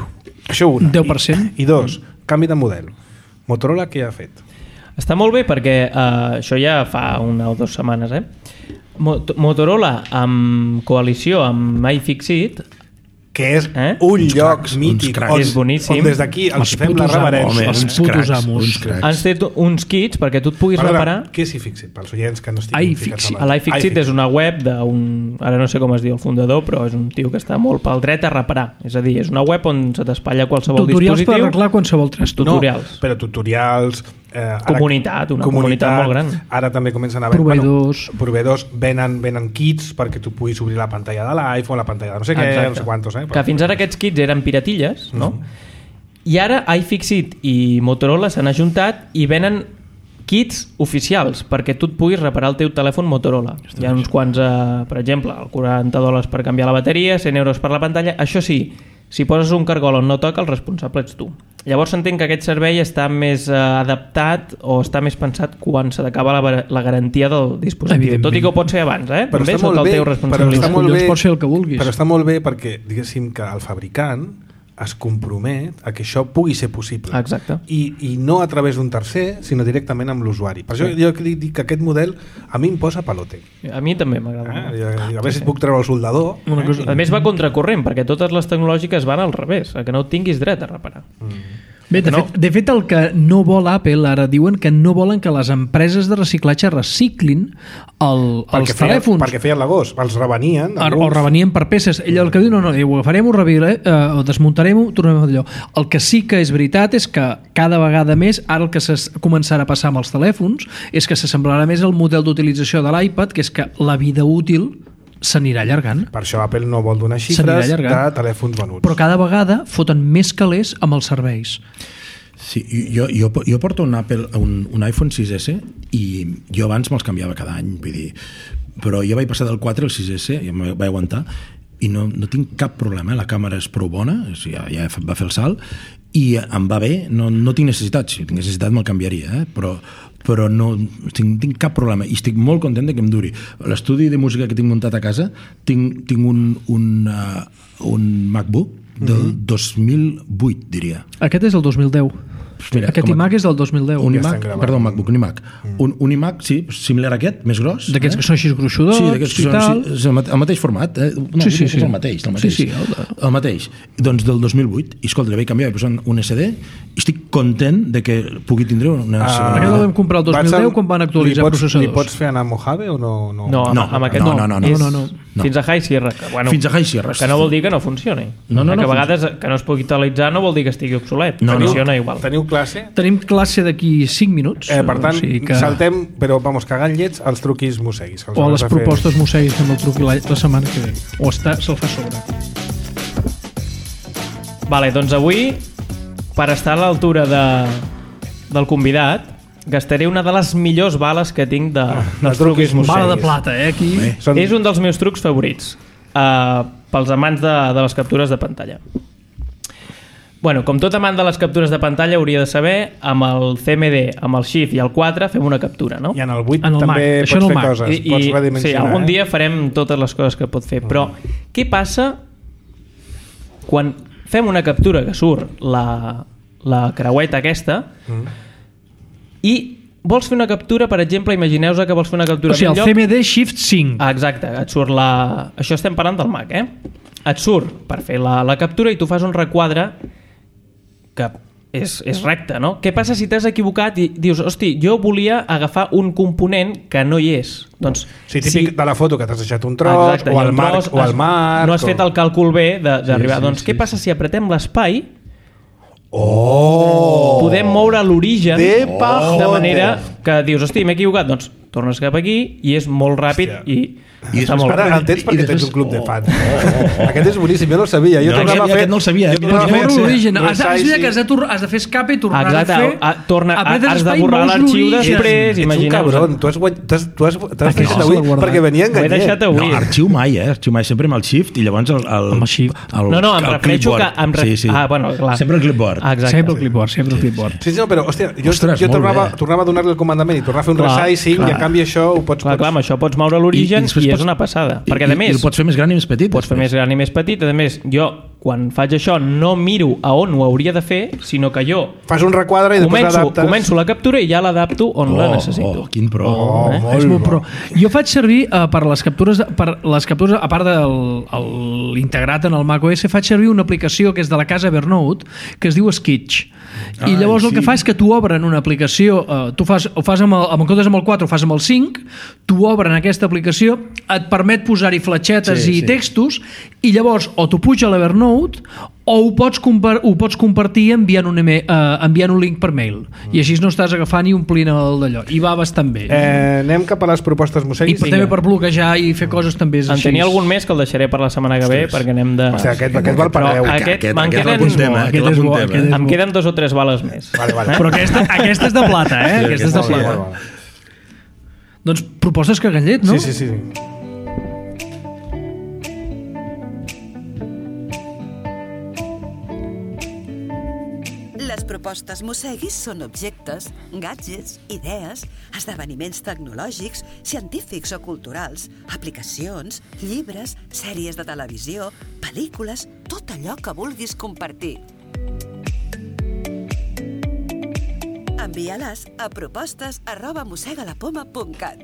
Això una. deu per cent. I, i dos, canvi de model. Motorola què ha fet? Està molt bé perquè uh, això ja fa una o dues setmanes, eh? Mot Motorola amb coalició amb iFixit, que és eh? un uns lloc cracs, mític on, és boníssim. on des d'aquí els fem la reverència. Els putos amos. Han fet uns kits perquè tu et puguis Perdona, reparar. què és iFixit? Pels oients que no estiguin ficats a l'iFixit és una web d'un... Ara no sé com es diu el fundador, però és un tio que està molt pel dret a reparar. És a dir, és una web on se t'espatlla qualsevol tutorials dispositiu. Tutorials per arreglar qualsevol trastorn. Tutorials. No, però tutorials... Eh, ara, comunitat, una comunitat, comunitat molt gran. Ara també comencen a haver... Proveïdors. Bueno, proveïdors venen, venen kits perquè tu puguis obrir la pantalla de l'iPhone, la pantalla de no sé què, no sé quantos. Eh? Que fins ara aquests kits eren piratilles, no? Mm-hmm. I ara iFixit i Motorola s'han ajuntat i venen kits oficials perquè tu et puguis reparar el teu telèfon Motorola. Hi ha uns quants, eh, per exemple, quaranta dòlars per canviar la bateria, cent euros per la pantalla. Això sí, si poses un cargol on no toca, el responsable ets tu. Llavors s'entén que aquest servei està més eh, adaptat o està més pensat quan s'ha d'acabar la, la garantia del dispositiu. Tot i que ho pot ser abans, eh? Però també està molt sota bé, el teu responsabilitat. Però està molt bé, pots fer el que vulguis. Però està molt bé perquè, diguéssim, que el fabricant es compromet a que això pugui ser possible. Exacte. I, i no a través d'un tercer, sinó directament amb l'usuari. Per això sí. jo dic que aquest model a mi em posa palote. A mi també m'agrada. Eh? A, a veure sí, si et puc treure el soldador. Una cosa, eh? A més va contracorrent, perquè totes les tecnològiques van al revés, a que no tinguis dret a reparar. Mm. Bé, de, no. fet, de fet, el que no vol Apple, ara diuen que no volen que les empreses de reciclatge reciclin el, els feien, telèfons. Perquè feien l'agost, els revenien. O revenien per peces. Ell el que diu, no, no, ho agafarem, ho revirem, eh, ho desmuntarem, ho tornem a allò. El que sí que és veritat és que cada vegada més, ara el que se començarà a passar amb els telèfons, és que s'assemblarà més al model d'utilització de l'iPad, que és que la vida útil s'anirà allargant. Per això Apple no vol donar xifres de telèfons venuts. Però cada vegada foten més calés amb els serveis. Sí, jo, jo, jo porto un Apple, un, un iPhone sis esse i jo abans me'ls canviava cada any, vull dir, però jo vaig passar del quatre al sis esse i em vaig aguantar i no, no tinc cap problema, eh? La càmera és prou bona, ja, ja va fer el salt i em va bé, no, no tinc necessitat, si tinc necessitat me'l canviaria, eh? però però no tinc, tinc cap problema i estic molt content de que em duri. L'estudi de música que tinc muntat a casa, tinc, tinc un, un, uh, un MacBook del mm-hmm. dos mil vuit, diria. Aquest és el dos mil deu. Mira, Aquest com a- iMac és del dos mil deu. un Ja iMac, estem gravant. perdó, un MacBook, un iMac. Un, un iMac, sí, similar a aquest, més gros. D'aquests eh? que són així gruixudots Sí, d'aquests que i són tal. sí, és el, mate- el mateix format. Eh? No, Sí, sí, és sí. el mateix. El mateix. Sí, sí, el de- el mateix. Doncs del dos mil vuit. I escolta, li vaig canviar, vaig posar un S D i estic content de que pugui tindre una Ah, segona... Aquest el vam comprar el dos mil deu quan van actualitzar li pots, processadors. Li pots fer anar a Mojave o no? No, No, No, amb, amb aquest no, no, no, no. És No, no, no. Fins a High Sierra. Que, bueno, Fins a High Sierra. Que no vol dir que no funcioni. No, no, que no, a vegades que no es pugui utilitzar no vol dir que estigui obsolet. No, no. Funciona igual. Teniu classe? Tenim classe d'aquí cinc minuts. Eh, per tant, o sigui que... saltem, però vamos, cagant llets als truquis mosseguis. que els O a hauràs les de fer. propostes mosseguis que me'l truqui la, la setmana que ve. O està, se'l fa sobre. Vale, doncs avui, per estar a l'altura de, del convidat, gastaré una de les millors bales que tinc de, dels truquis truquis Bala de mosseguis. plata, eh, aquí. Bé. Són... És un dels meus trucs favorits uh, pels amants de, de les captures de pantalla. Bueno, com tot amant de les captures de pantalla hauria de saber, amb el C M D, amb el Shift i el quatre fem una captura, no? I en el vuit En el també Mac, això pots en el fer Mac. coses, I, pots i, sí, redimensionar. algun eh? dia farem totes les coses que pot fer, però què passa quan fem una captura que surt la, la creueta aquesta i vols fer una captura, per exemple, imagineu-vos que vols fer una captura O sigui, el d'un C M D Shift cinc. Ah, exacte, et surt la... Això estem parlant del Mac, eh? Et surt per fer la, la captura i tu fas un requadre que és, és recte, no? Què passa si t'has equivocat i dius, hosti, jo volia agafar un component que no hi és? Doncs, Sí, típic si- de la foto que t'has deixat un tros, Exacte, o i el un marc, tros o el has- marc... no has fet el càlcul bé de- d'arribar. sí, doncs sí, què sí. passa si apretem l'espai, Oh! podem moure l'origen De pa de joder. manera que dius, hosti, m'he equivocat, doncs tornes cap aquí i és molt ràpid. Hòstia. i, I està després molt Ara bé. entens per I què tens després- un club de oh, fans. Aquest és boníssim, jo no el sabia. Jo No, tornava aquest- a fer... aquest no el sabia, eh? jo tornava a Moure fer- l'origen. Has, has, Resizing. vist que has de, tor- has de fer escape i tornar Exacte, a fer... a- torna- apretes has de espai i borrar mous l'arxiu l'origen. després. Ets un Imagineu-vos. cabron, tu has, guany... tu has, tu has, t'has Aquest deixat no avui se l'ha guardat. perquè venia Ho he enganyat. deixat avui. No, arxiu mai, eh? Arxiu mai, sempre amb el Shift i llavors el... el Amb el Shift. El, No, no, em el refereixo clipboard. que... Em re... Sí, sí. Ah, bueno, clar. Sempre el clipboard. Ah, exacte. Sempre el clipboard, sempre el clipboard. Sí, sí, no, però, hòstia, jo, Ostres, jo molt tornava, bé. tornava a donar-li el comandament i tornar a fer un Clar, resizing clar. i a canvi això ho pots... Clar, clar, amb això pots moure l'origen I- i i, després és pots- una passada. I, Perquè, a i, més, I el pots fer més gran i més petit. pots fer més gran i més petit. A més, jo, quan faig això, no miro a on ho hauria de fer, sinó que jo Fas un requadre i després començo, l'adaptes. començo la captura i ja l'adapto on la necessito. Oh, quin pro. Oh, Eh? molt És molt bo. pro. Jo faig servir uh, per les captures, per les captures a part del el, l'integrat en el macOS, faig servir una aplicació que és de la casa Evernote que es diu Sketch. I Ai, llavors el sí. que fa és que t'ho obren una aplicació, uh, tu fas, ho fas amb el, amb, en comptes amb el quatre, ho fas amb el cinc, t'ho obren aquesta aplicació, et permet posar-hi fletxetes Sí, i sí. textos, i llavors o t'ho puja a l'Evernote o ho pots, compar ho pots compartir enviant un, email, uh, enviant un link per mail. I així no estàs agafant ni omplint el d'allò. I va bastant bé. Eh, anem cap a les propostes I mosseguis. per, també per bloquejar i fer coses també és En així. tenia algun més que el deixaré per la setmana que ve Ostres. perquè anem de... Hòstia, aquest, aquest val per Però deu. aquest- Aquest, me'n aquest queden- l'apuntem, eh? Aquest Aquest és bo, l'apuntem, aquest eh? és Em bo. queden dos o tres bales més. Vale, vale. Però aquesta, aquesta és de plata, eh? Sí, aquesta és de aquesta sí, plata. eh? Vale, vale. Doncs propostes que llet, no? Sí, sí, sí. Les propostes mosseguis són objectes, gadgets, idees, esdeveniments tecnològics, científics o culturals, aplicacions, llibres, sèries de televisió, pel·lícules, tot allò que vulguis compartir. Envia-les a propostes arroba mossegalapoma punt cat.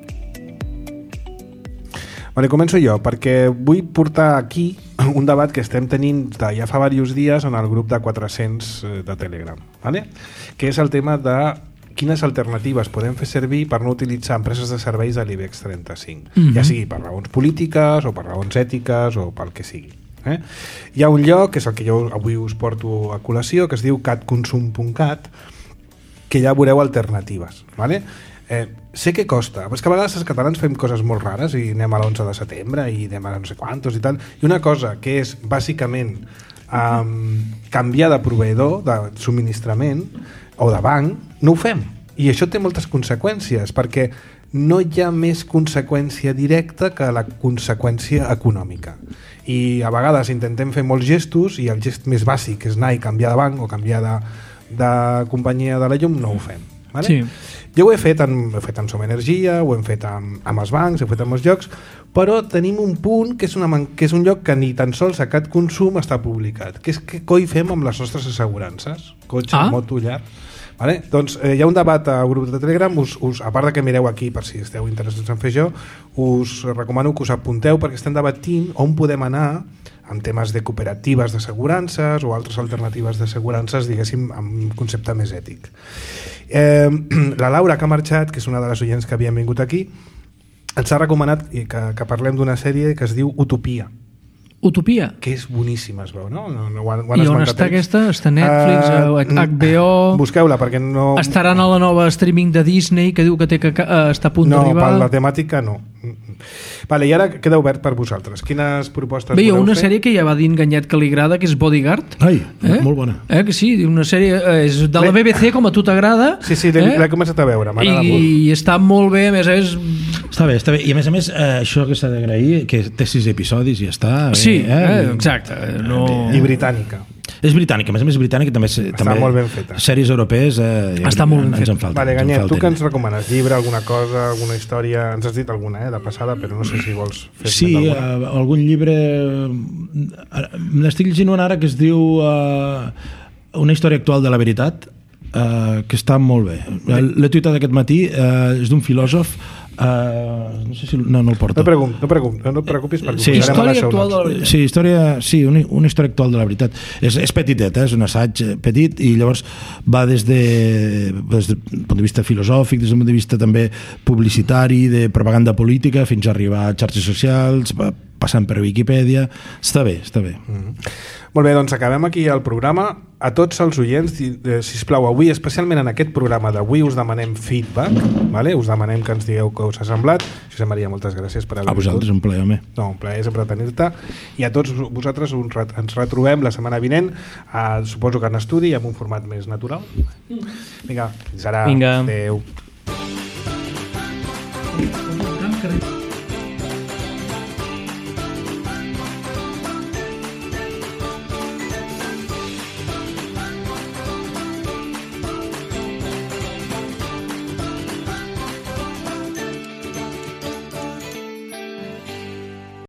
Vale, començo jo, perquè vull portar aquí un debat que estem tenint de, ja fa diversos dies en el grup de quatre-cents de Telegram, vale? Que és el tema de quines alternatives podem fer servir per no utilitzar empreses de serveis de l'IBEX trenta-cinc, Mhm. ja sigui per raons polítiques o per raons ètiques o pel que sigui. Eh? Hi ha un lloc, que és el que jo avui us porto a col·lació, que es diu catconsum punt cat, que ja veureu alternatives, vale? Eh, sé que costa, però és que a vegades els catalans fem coses molt rares i anem a l'onze de setembre i anem a no sé quantos i tal, i una cosa que és bàsicament um, canviar de proveïdor de subministrament o de banc, no ho fem, i això té moltes conseqüències, perquè no hi ha més conseqüència directa que la conseqüència econòmica, i a vegades intentem fer molts gestos i el gest més bàsic és anar i canviar de banc o canviar de, de companyia de la llum, no ho fem, vale? Sí. Jo ho he fet en, ho he fet en Som Energia, ho hem fet amb, amb els bancs, ho he fet amb molts llocs, però tenim un punt que és, una, man- que és un lloc que ni tan sols a CatConsum està publicat, que és què coi fem amb les nostres assegurances, cotxe, Ah. moto, llar, Vale? Doncs eh, hi ha un debat al grup de Telegram, us, us, a part de que mireu aquí per si esteu interessats en fer això, us recomano que us apunteu perquè estem debatint on podem anar en temes de cooperatives d'assegurances o altres alternatives d'assegurances, diguéssim, amb un concepte més ètic. Eh, la Laura, que ha marxat, que és una de les oients que havien vingut aquí, ens ha recomanat que, que parlem d'una sèrie que es diu Utopia. Utopia. Que és boníssima, es veu, no? no, no ho han, ho I on està aquesta? Està a Netflix, a uh, H B O... Busqueu-la, perquè no... Estaran a la nova streaming de Disney, que diu que té que uh, està a punt no, d'arribar... No, per la temàtica no. Vale, i ara queda obert per vosaltres. Quines propostes Bé, hi ha voleu una fer? sèrie que ja va dir Enganyat que li agrada, que és Bodyguard. Ai, eh? molt bona. Eh, que sí, una sèrie eh, és de la B B C, com a tu t'agrada. Sí, sí, l'he eh? començat a veure, m'agrada I, molt. I està molt bé, a més a més... Està bé, està bé. I a més a més, eh, això que s'ha d'agrair, que té sis episodis i ja està. Bé, Sí, eh? eh, exacte. No... I britànica. És britànica, a més a més britànica també, Està també molt ben feta. sèries europees eh, Està molt ben ens en feta. falten. Vale, ens en Ganyet, tu falten. que ens recomanes? Llibre, alguna cosa, alguna història? Ens has dit alguna, eh, de passada, però no sé si vols fer Sí, esment eh, d'alguna. algun llibre eh, n'estic llegint un ara que es diu eh, Una història actual de la veritat, eh, que està molt bé. L'he tuitat aquest matí, eh, és d'un filòsof, eh, no sé si no, no el porto. No, pregun, no, pregun, no, no et preocupis perquè Sí. ho posarem a les Història show actual de la notes. veritat. Sí, història, sí una, una història actual de la veritat. És, és petitet, eh? És un assaig petit i llavors va des, de, des del punt de vista filosòfic, des del punt de vista també publicitari, de propaganda política, fins a arribar a xarxes socials, passant per Wikipedia. Està bé, està bé. Mm. Molt bé, doncs acabem aquí el programa. A tots els oients, sisplau, avui, especialment en aquest programa d'avui, us demanem feedback, vale? Us demanem que ens digueu què us ha semblat. Josep Maria, moltes gràcies per haver A vosaltres, un plaer, home. No, un plaer sempre tenir-te. I a tots vosaltres ens retrobem la setmana vinent, eh, suposo que en estudi i amb un format més natural. Vinga, fins ara. Vinga. Adéu. Carrer.